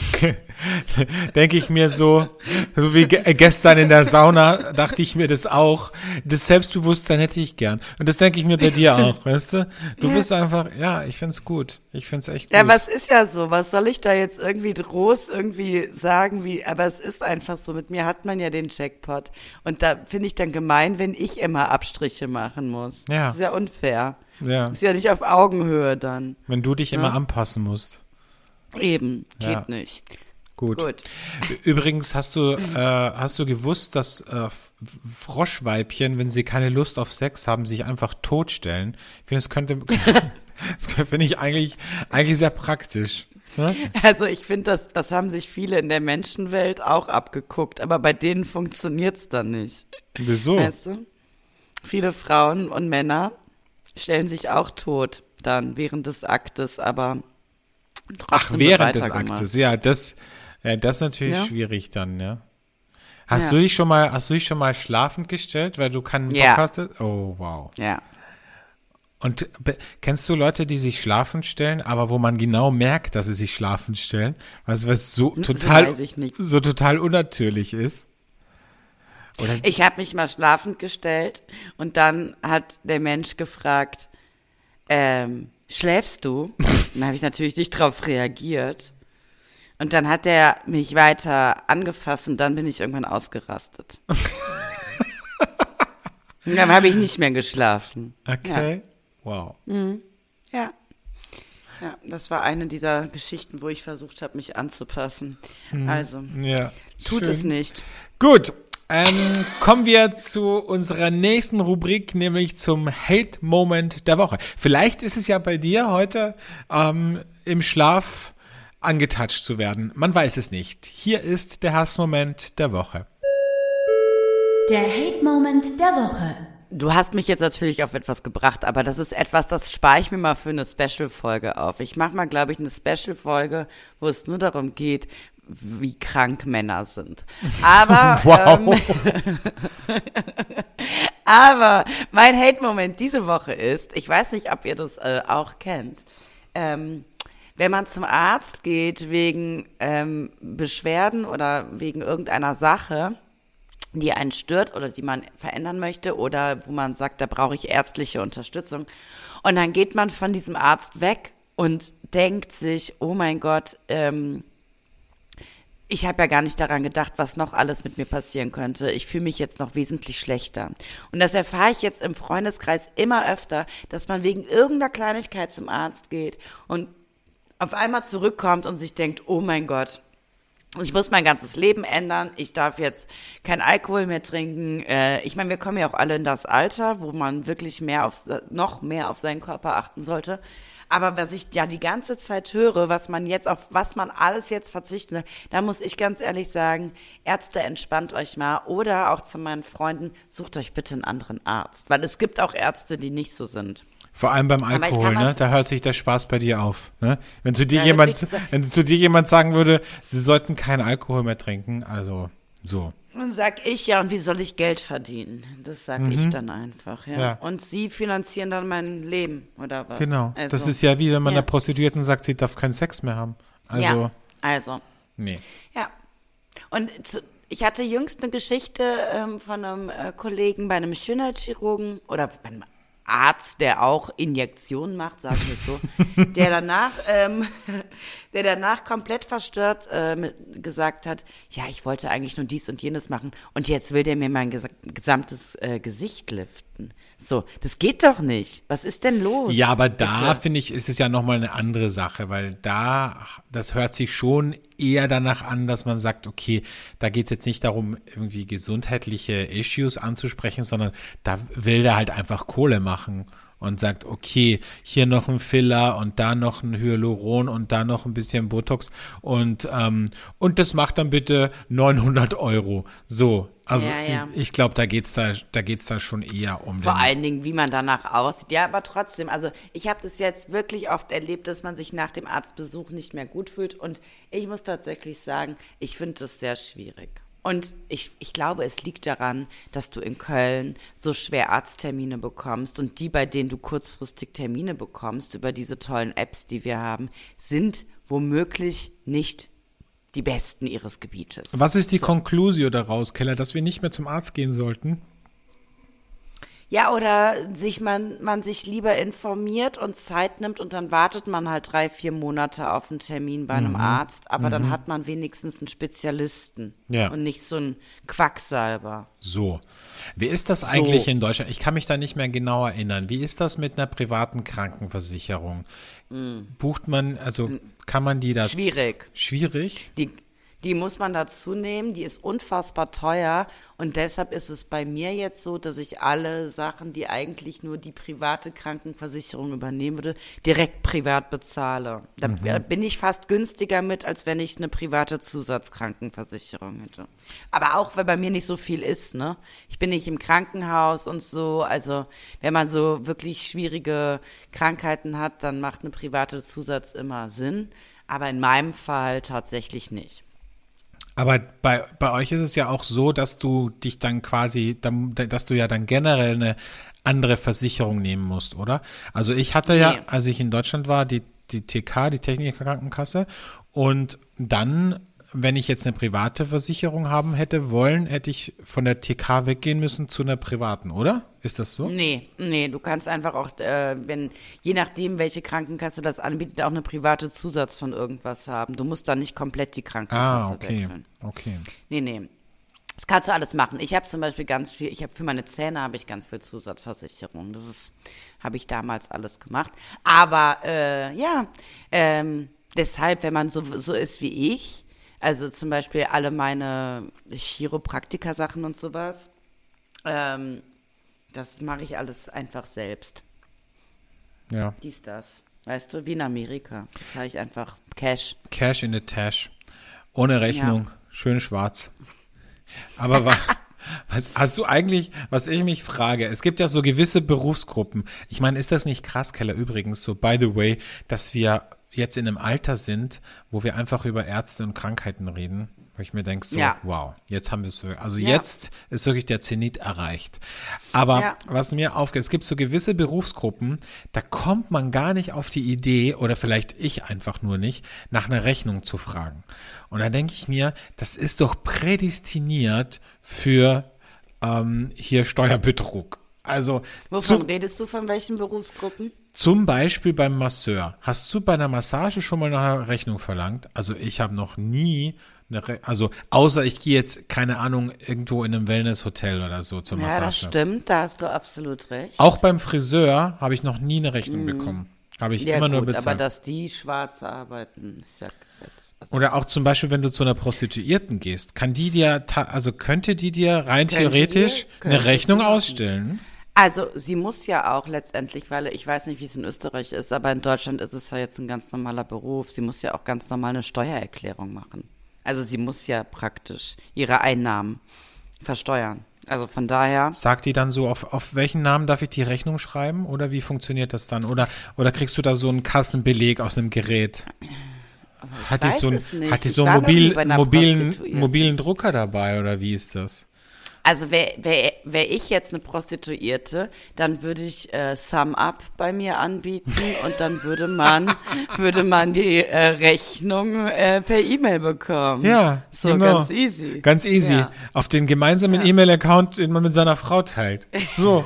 denke ich mir so wie gestern in der Sauna, dachte ich mir das auch. Das Selbstbewusstsein hätte ich gern. Und das denke ich mir bei dir auch, weißt du? Du bist einfach, ja, ich find's gut. Ich find's echt gut. Ja, aber es ist ja so. Was soll ich da jetzt irgendwie groß irgendwie sagen, aber es ist einfach so. Mit mir hat man ja den Jackpot. Und da finde ich dann gemein, wenn ich immer Abstriche machen muss. Ja. Das ist ja unfair. Ja. Ist ja nicht auf Augenhöhe dann. Wenn du dich immer anpassen musst. Eben, geht Ja. nicht. Gut. Übrigens hast du gewusst, dass Froschweibchen, wenn sie keine Lust auf Sex haben, sich einfach totstellen? Ich finde, das finde ich eigentlich sehr praktisch. Ne? Also ich finde, das haben sich viele in der Menschenwelt auch abgeguckt, aber bei denen funktioniert's dann nicht. Wieso? Weißt du? Viele Frauen und Männer stellen sich auch tot dann während des Aktes, aber trotzdem wird Während des weitergemacht. Aktes, ja, das ist natürlich Ja. schwierig dann, ja. Hast Ja. du dich schon mal schlafend gestellt, weil du keinen Bock Ja. hast? Oh, wow. Ja. Und kennst du Leute, die sich schlafend stellen, aber wo man genau merkt, dass sie sich schlafend stellen? Was so weiß ich nicht. so total unnatürlich ist? Oder Ich habe mich mal schlafend gestellt und dann hat der Mensch gefragt, schläfst du? Dann habe ich natürlich nicht drauf reagiert. Und dann hat er mich weiter angefasst und dann bin ich irgendwann ausgerastet. Und dann habe ich nicht mehr geschlafen. okay. Wow. Ja. Ja, das war eine dieser Geschichten, wo ich versucht habe, mich anzupassen. Also, Ja. tut schön. es nicht. Gut. Kommen wir zu unserer nächsten Rubrik, nämlich zum Hate-Moment der Woche. Vielleicht ist es ja bei dir heute im Schlaf angetatscht zu werden. Man weiß es nicht. Hier ist der Hassmoment der Woche. Der Hate-Moment der Woche. Du hast mich jetzt natürlich auf etwas gebracht, aber das ist etwas, das spare ich mir mal für eine Special-Folge auf. Ich mache mal, glaube ich, eine Special-Folge, wo es nur darum geht, wie krank Männer sind. Aber, Wow. aber mein Hate-Moment diese Woche ist, ich weiß nicht, ob ihr das auch kennt, wenn man zum Arzt geht wegen Beschwerden oder wegen irgendeiner Sache, die einen stört oder die man verändern möchte oder wo man sagt, da brauche ich ärztliche Unterstützung. Und dann geht man von diesem Arzt weg und denkt sich, oh mein Gott, ich habe ja gar nicht daran gedacht, was noch alles mit mir passieren könnte. Ich fühle mich jetzt noch wesentlich schlechter. Und das erfahre ich jetzt im Freundeskreis immer öfter, dass man wegen irgendeiner Kleinigkeit zum Arzt geht und auf einmal zurückkommt und sich denkt, oh mein Gott, ich muss mein ganzes Leben ändern, ich darf jetzt kein Alkohol mehr trinken. Ich meine, wir kommen ja auch alle in das Alter, wo man wirklich noch mehr auf seinen Körper achten sollte. Aber was ich ja die ganze Zeit höre, auf was man alles jetzt verzichten will, da muss ich ganz ehrlich sagen, Ärzte, entspannt euch mal. Oder auch zu meinen Freunden, sucht euch bitte einen anderen Arzt. Weil es gibt auch Ärzte, die nicht so sind. Vor allem beim Aber ich Alkohol, kann ne? das- Da hört sich der Spaß bei dir auf, ne? Wenn zu dir Ja, jemand, wirklich. wenn zu dir jemand sagen würde, sie sollten keinen Alkohol mehr trinken, also so. Dann sag ich ja, und wie soll ich Geld verdienen? Das sag ich dann einfach, ja. Ja. Und sie finanzieren dann mein Leben, oder was? Genau. Also, Das ist ja wie, wenn man ja. der Prostituierten sagt, sie darf keinen Sex mehr haben. Also, Ja, also, nee. ja. Und ich hatte jüngst eine Geschichte von einem Kollegen bei einem Schönheitschirurgen oder bei einem Arzt, der auch Injektionen macht, sagen wir so, der danach komplett verstört gesagt hat, ja, ich wollte eigentlich nur dies und jenes machen und jetzt will der mir mein gesamtes Gesicht liften. So, das geht doch nicht. Was ist denn los? Ja, aber da, Bitte. finde ich, ist es ja nochmal eine andere Sache, weil das hört sich schon eher danach an, dass man sagt, okay, da geht es jetzt nicht darum, irgendwie gesundheitliche Issues anzusprechen, sondern da will der halt einfach Kohle machen und sagt, okay, hier noch ein Filler und da noch ein Hyaluron und da noch ein bisschen Botox und das macht dann bitte 900 €. So, also Ja. ich glaube, da geht's da schon eher um Vor allen Dingen, wie man danach aussieht. Ja, aber trotzdem, also ich habe das jetzt wirklich oft erlebt, dass man sich nach dem Arztbesuch nicht mehr gut fühlt. Und ich muss tatsächlich sagen, ich finde das sehr schwierig. Und ich glaube, es liegt daran, dass du in Köln so schwer Arzttermine bekommst und die, bei denen du kurzfristig Termine bekommst, über diese tollen Apps, die wir haben, sind womöglich nicht die Besten ihres Gebietes. Was ist die Conclusio daraus, Keller, dass wir nicht mehr zum Arzt gehen sollten? Ja, oder man sich lieber informiert und Zeit nimmt und dann wartet man halt 3-4 Monate auf einen Termin bei einem Arzt, aber dann hat man wenigstens einen Spezialisten und nicht so einen Quacksalber. So. Wie ist das eigentlich in Deutschland? Ich kann mich da nicht mehr genau erinnern. Wie ist das mit einer privaten Krankenversicherung? Bucht man, also kann man die da... Schwierig. Schwierig? Die muss man dazu nehmen, die ist unfassbar teuer und deshalb ist es bei mir jetzt so, dass ich alle Sachen, die eigentlich nur die private Krankenversicherung übernehmen würde, direkt privat bezahle. Da bin ich fast günstiger mit, als wenn ich eine private Zusatzkrankenversicherung hätte. Aber auch, weil bei mir nicht so viel ist, ne? Ich bin nicht im Krankenhaus und so, also wenn man so wirklich schwierige Krankheiten hat, dann macht eine private Zusatz immer Sinn, aber in meinem Fall tatsächlich nicht. Aber bei euch ist es ja auch so, dass du dich dann quasi, dass du ja dann generell eine andere Versicherung nehmen musst, oder? Also ich hatte ja, als ich in Deutschland war, die TK, die Technische Krankenkasse, und dann, wenn ich jetzt eine private Versicherung haben hätte wollen, hätte ich von der TK weggehen müssen zu einer privaten, oder? Ist das so? Nee, du kannst einfach auch, je nachdem, welche Krankenkasse das anbietet, auch eine private Zusatz von irgendwas haben. Du musst dann nicht komplett die Krankenkasse wechseln. Okay. Nee. Das kannst du alles machen. Ich habe zum Beispiel ganz viel, für meine Zähne habe ich ganz viel Zusatzversicherung. Habe ich damals alles gemacht. Aber, deshalb, wenn man so ist wie ich, also zum Beispiel alle meine Chiropraktiker-Sachen und sowas, das mache ich alles einfach selbst. Ja. Das. Weißt du, wie in Amerika. Das habe ich einfach Cash. Cash in the Tash. Ohne Rechnung. Ja. Schön schwarz. Aber was hast du eigentlich, was ich mich frage, es gibt ja so gewisse Berufsgruppen. Ich meine, ist das nicht krass, Keller, übrigens, so by the way, dass wir jetzt in einem Alter sind, wo wir einfach über Ärzte und Krankheiten reden, wo ich mir denke, wow, jetzt haben wir es, jetzt ist wirklich der Zenit erreicht. Aber was mir aufgeht, es gibt so gewisse Berufsgruppen, da kommt man gar nicht auf die Idee, oder vielleicht ich einfach nur nicht, nach einer Rechnung zu fragen. Und da denke ich mir, das ist doch prädestiniert für hier Steuerbetrug. Also wovon redest du, von welchen Berufsgruppen? Zum Beispiel beim Masseur. Hast du bei einer Massage schon mal nach einer Rechnung verlangt? Also ich habe noch nie außer ich gehe jetzt, keine Ahnung, irgendwo in einem Wellness-Hotel oder so zur Massage. Ja, das stimmt, da hast du absolut recht. Auch beim Friseur habe ich noch nie eine Rechnung bekommen. Habe ich immer nur bezahlt. Aber dass die schwarz arbeiten, ist ja... Oder auch zum Beispiel, wenn du zu einer Prostituierten gehst, könnte die dir rein theoretisch eine Rechnung ausstellen? Also sie muss ja auch letztendlich, weil ich weiß nicht, wie es in Österreich ist, aber in Deutschland ist es ja jetzt ein ganz normaler Beruf. Sie muss ja auch ganz normal eine Steuererklärung machen. Also sie muss ja praktisch ihre Einnahmen versteuern. Also von daher. Sagt die dann so, auf welchen Namen darf ich die Rechnung schreiben? Oder wie funktioniert das dann? Oder kriegst du da so einen Kassenbeleg aus einem Gerät? Also hat die so einen mobilen Drucker dabei, oder wie ist das? Also wär ich jetzt eine Prostituierte, dann würde ich SumUp bei mir anbieten und dann würde man die Rechnung per E-Mail bekommen. Ja, so genau. Ganz easy. Ganz easy. Ja. Auf den gemeinsamen E-Mail-Account, den man mit seiner Frau teilt. So.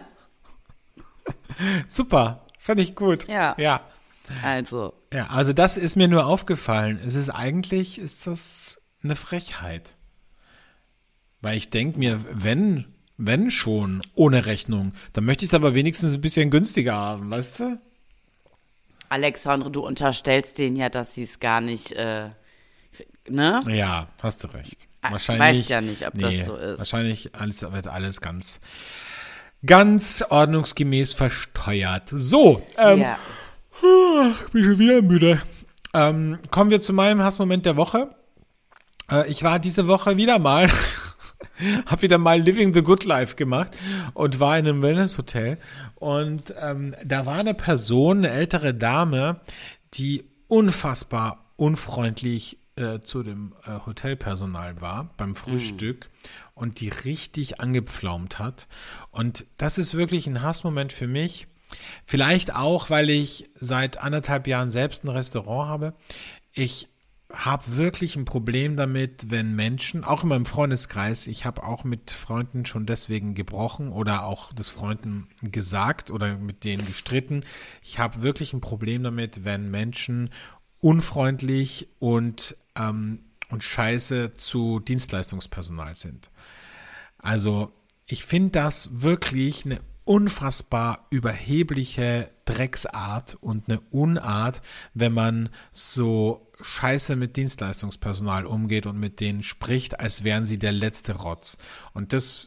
Super. Fand ich gut. Ja. Also das ist mir nur aufgefallen. Ist das eine Frechheit. Weil ich denke mir, wenn schon ohne Rechnung, dann möchte ich es aber wenigstens ein bisschen günstiger haben, weißt du? Alexandre, du unterstellst denen ja, dass sie es gar nicht, ne? Ja, hast du recht. Wahrscheinlich. Weiß ja nicht, ob das so ist. Wahrscheinlich wird alles ganz, ganz ordnungsgemäß versteuert. So, ich bin schon wieder müde. Kommen wir zu meinem Hassmoment der Woche. Ich war diese Woche wieder mal Living the Good Life gemacht und war in einem Wellness-Hotel. Und da war eine Person, eine ältere Dame, die unfassbar unfreundlich zu dem Hotelpersonal war beim Frühstück und die richtig angepflaumt hat. Und das ist wirklich ein Hassmoment für mich. Vielleicht auch, weil ich seit 1,5 Jahren selbst ein Restaurant habe. Ich habe wirklich ein Problem damit, wenn Menschen, auch in meinem Freundeskreis, ich habe auch mit Freunden schon deswegen gebrochen oder auch das Freunden gesagt oder mit denen gestritten. Ich habe wirklich ein Problem damit, wenn Menschen unfreundlich und scheiße zu Dienstleistungspersonal sind. Also ich finde das wirklich eine unfassbar überhebliche Drecksart und eine Unart, wenn man so scheiße mit Dienstleistungspersonal umgeht und mit denen spricht, als wären sie der letzte Rotz. Und da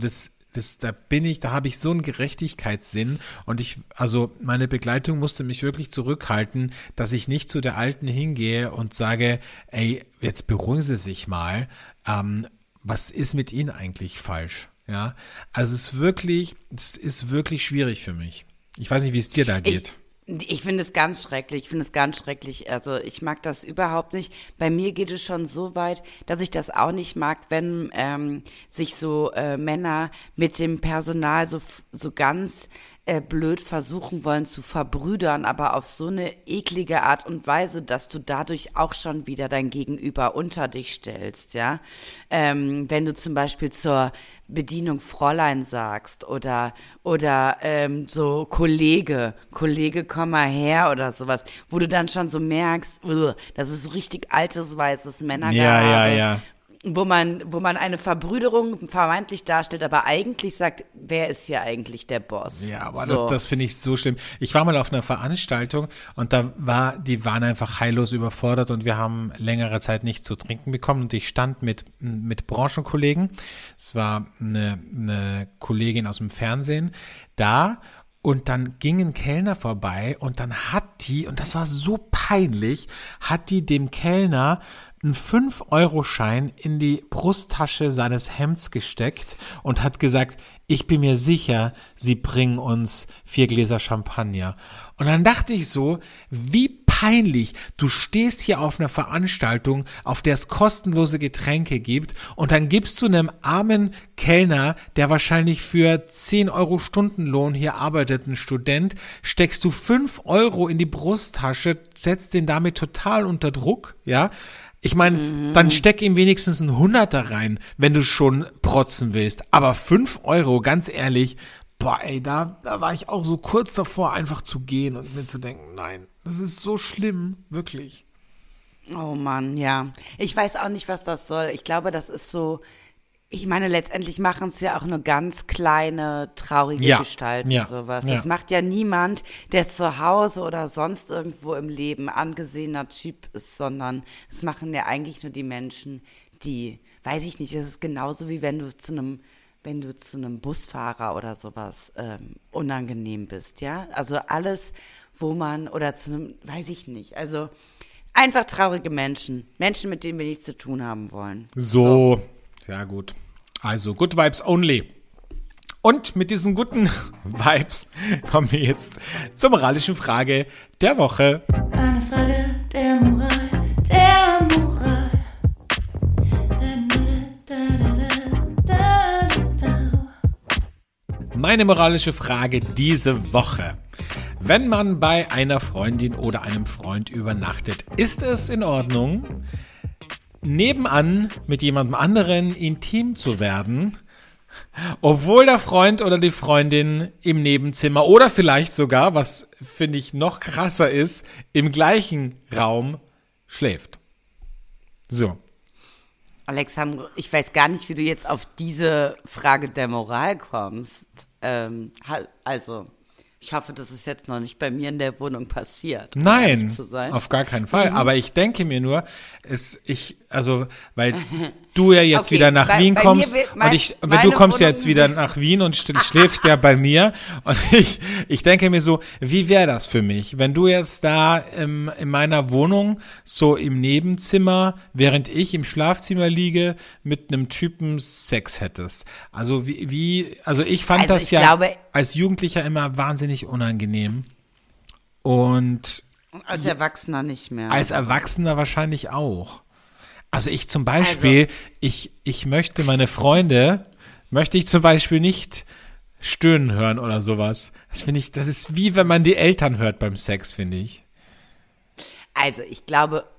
habe ich so einen Gerechtigkeitssinn und meine Begleitung musste mich wirklich zurückhalten, dass ich nicht zu der Alten hingehe und sage, ey, jetzt beruhigen Sie sich mal, was ist mit Ihnen eigentlich falsch? Ja, also es ist wirklich schwierig für mich. Ich weiß nicht, wie es dir da geht. Ich finde es ganz schrecklich. Also ich mag das überhaupt nicht. Bei mir geht es schon so weit, dass ich das auch nicht mag, wenn sich so Männer mit dem Personal so ganz blöd versuchen wollen zu verbrüdern, aber auf so eine eklige Art und Weise, dass du dadurch auch schon wieder dein Gegenüber unter dich stellst, ja. Wenn du zum Beispiel zur Bedienung Fräulein sagst oder so Kollege, komm mal her oder sowas, wo du dann schon so merkst, das ist so richtig altes, weißes Männergehabe. Ja. Wo man eine Verbrüderung vermeintlich darstellt, aber eigentlich sagt, wer ist hier eigentlich der Boss? Ja, aber so. Das finde ich so schlimm. Ich war mal auf einer Veranstaltung und die waren einfach heillos überfordert und wir haben längere Zeit nichts zu trinken bekommen und ich stand mit Branchenkollegen. Es war eine Kollegin aus dem Fernsehen da. Und dann ging ein Kellner vorbei und dann und das war so peinlich, hat die dem Kellner einen 5-Euro-Schein in die Brusttasche seines Hemds gesteckt und hat gesagt, ich bin mir sicher, Sie bringen uns 4 Gläser Champagner. Und dann dachte ich so, wie peinlich, du stehst hier auf einer Veranstaltung, auf der es kostenlose Getränke gibt und dann gibst du einem armen Kellner, der wahrscheinlich für 10 Euro Stundenlohn hier arbeitet, ein Student, steckst du 5 Euro in die Brusttasche, setzt den damit total unter Druck, ja. Ich meine, dann steck ihm wenigstens ein 100er rein, wenn du schon protzen willst. Aber 5 Euro, ganz ehrlich, boah, ey, da war ich auch so kurz davor, einfach zu gehen und mir zu denken, nein, das ist so schlimm, wirklich. Oh Mann, ja. Ich weiß auch nicht, was das soll. Ich glaube, das ist so, ich meine, letztendlich machen es ja auch nur ganz kleine, traurige Gestalten, sowas. Das macht ja niemand, der zu Hause oder sonst irgendwo im Leben angesehener Typ ist, sondern es machen ja eigentlich nur die Menschen, die, weiß ich nicht, es ist genauso wie wenn du zu einem Busfahrer oder sowas unangenehm bist, ja. Also alles, oder zu einem, weiß ich nicht, also einfach traurige Menschen, mit denen wir nichts zu tun haben wollen. So. Ja, gut. Also, good vibes only. Und mit diesen guten Vibes kommen wir jetzt zur moralischen Frage der Woche. Eine Frage der Moral, der Moral. Meine moralische Frage diese Woche. Wenn man bei einer Freundin oder einem Freund übernachtet, ist es in Ordnung, nebenan mit jemandem anderen intim zu werden, obwohl der Freund oder die Freundin im Nebenzimmer oder vielleicht sogar, was finde ich noch krasser ist, im gleichen Raum schläft? So. Alexandro, ich weiß gar nicht, wie du jetzt auf diese Frage der Moral kommst. Also, ich hoffe, das ist jetzt noch nicht bei mir in der Wohnung passiert. Nein, auf gar keinen Fall. Aber ich denke mir nur, weil du ja jetzt wieder nach Wien kommst du kommst ja jetzt wieder nach Wien und schläfst ja bei mir und ich denke mir so, wie wäre das für mich, wenn du jetzt da in meiner Wohnung so im Nebenzimmer, während ich im Schlafzimmer liege, mit einem Typen Sex hättest. Also ich fand als Jugendlicher immer wahnsinnig unangenehm und als Erwachsener nicht mehr. Als Erwachsener wahrscheinlich auch. Also ich zum Beispiel, ich möchte meine Freunde, zum Beispiel nicht stöhnen hören oder sowas. Das ist wie wenn man die Eltern hört beim Sex, finde ich. Also ich glaube,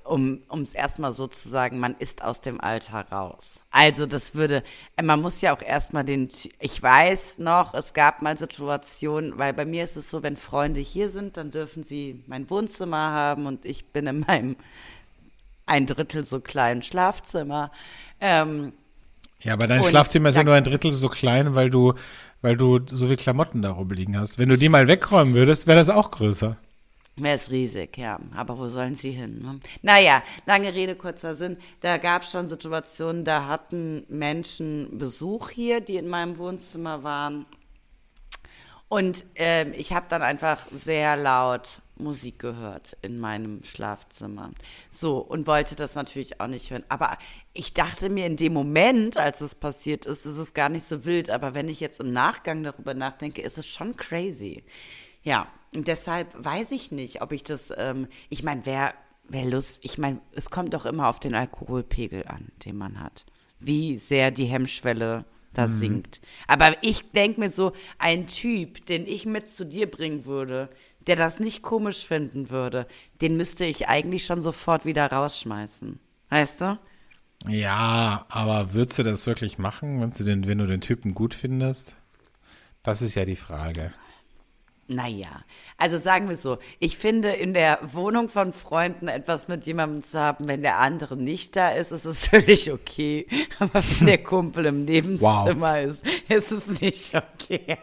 um es erstmal so zu sagen, man ist aus dem Alter raus. Also man muss ja auch erstmal ich weiß noch, es gab mal Situationen, weil bei mir ist es so, wenn Freunde hier sind, dann dürfen sie mein Wohnzimmer haben und ich bin in meinem 1/3 so kleinen Schlafzimmer. Ja, aber dein Schlafzimmer ist ja nur 1/3 so klein, weil du so viel Klamotten da rumliegen hast. Wenn du die mal wegräumen würdest, wäre das auch größer. Wäre es riesig, ja. Aber wo sollen sie hin? Ne? Naja, lange Rede, kurzer Sinn. Da gab es schon Situationen, da hatten Menschen Besuch hier, die in meinem Wohnzimmer waren. Und ich habe dann einfach sehr laut Musik gehört in meinem Schlafzimmer. So, und wollte das natürlich auch nicht hören. Aber ich dachte mir in dem Moment, als es passiert ist es gar nicht so wild. Aber wenn ich jetzt im Nachgang darüber nachdenke, ist es schon crazy. Ja, und deshalb weiß ich nicht, ob ich das, ich meine, es kommt doch immer auf den Alkoholpegel an, den man hat. Wie sehr die Hemmschwelle da sinkt. Aber ich denke mir so, ein Typ, den ich mit zu dir bringen würde, der das nicht komisch finden würde, den müsste ich eigentlich schon sofort wieder rausschmeißen. Weißt du? Ja, aber würdest du das wirklich machen, wenn du den Typen gut findest? Das ist ja die Frage. Naja, also sagen wir so, ich finde, in der Wohnung von Freunden etwas mit jemandem zu haben, wenn der andere nicht da ist, ist es völlig okay. Aber wenn der Kumpel im Nebenzimmer ist es nicht okay.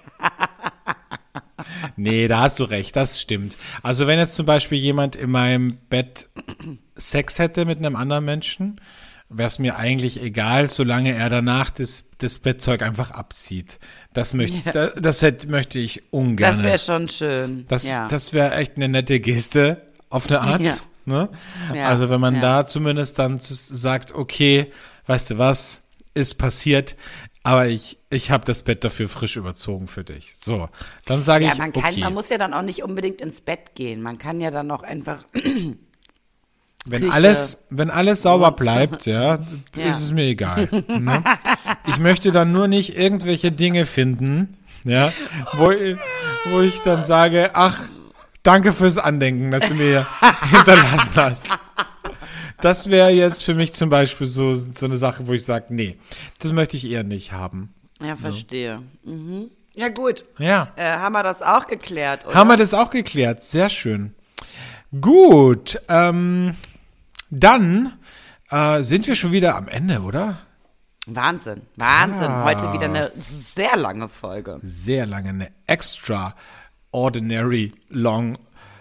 Nee, da hast du recht, das stimmt. Also wenn jetzt zum Beispiel jemand in meinem Bett Sex hätte mit einem anderen Menschen, wäre es mir eigentlich egal, solange er danach das Bettzeug einfach abzieht. Das möchte ich ungern. Das wäre schon schön. Das wäre echt eine nette Geste, auf eine Art. Ja. Ne? Ja. Also wenn man da zumindest dann sagt, okay, weißt du was, ist passiert, aber ich habe das Bett dafür frisch überzogen für dich. So, dann sage ich, okay. Man muss ja dann auch nicht unbedingt ins Bett gehen. Man kann ja dann noch einfach Wenn alles sauber bleibt, ist es mir egal. Ne? Ich möchte dann nur nicht irgendwelche Dinge finden, ja, wo ich dann sage, ach, danke fürs Andenken, dass du mir hinterlassen hast. Das wäre jetzt für mich zum Beispiel so eine Sache, wo ich sage, nee, das möchte ich eher nicht haben. Ja, verstehe. Mhm. Ja, gut. Ja. Haben wir das auch geklärt, oder? Haben wir das auch geklärt, sehr schön. Gut, dann sind wir schon wieder am Ende, oder? Wahnsinn. Heute wieder eine sehr lange Folge. Sehr lange, eine extraordinary long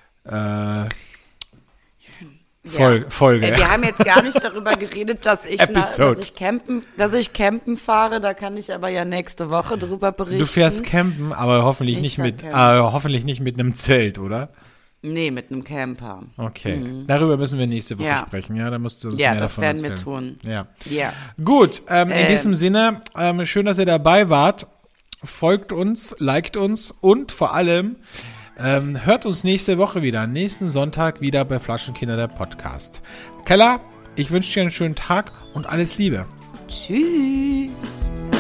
Folge. Wir haben jetzt gar nicht darüber geredet, dass ich campen fahre. Da kann ich aber ja nächste Woche drüber berichten. Du fährst campen, aber hoffentlich nicht mit einem Zelt, oder? Nee, mit einem Camper. Okay, darüber müssen wir nächste Woche sprechen. Ja, da musst du uns mehr davon erzählen. Ja, das werden wir tun. Ja. Gut, in diesem Sinne, schön, dass ihr dabei wart. Folgt uns, liked uns und vor allem hört uns nächste Woche wieder, nächsten Sonntag wieder bei Flaschenkinder, der Podcast. Keller, ich wünsche dir einen schönen Tag und alles Liebe. Tschüss.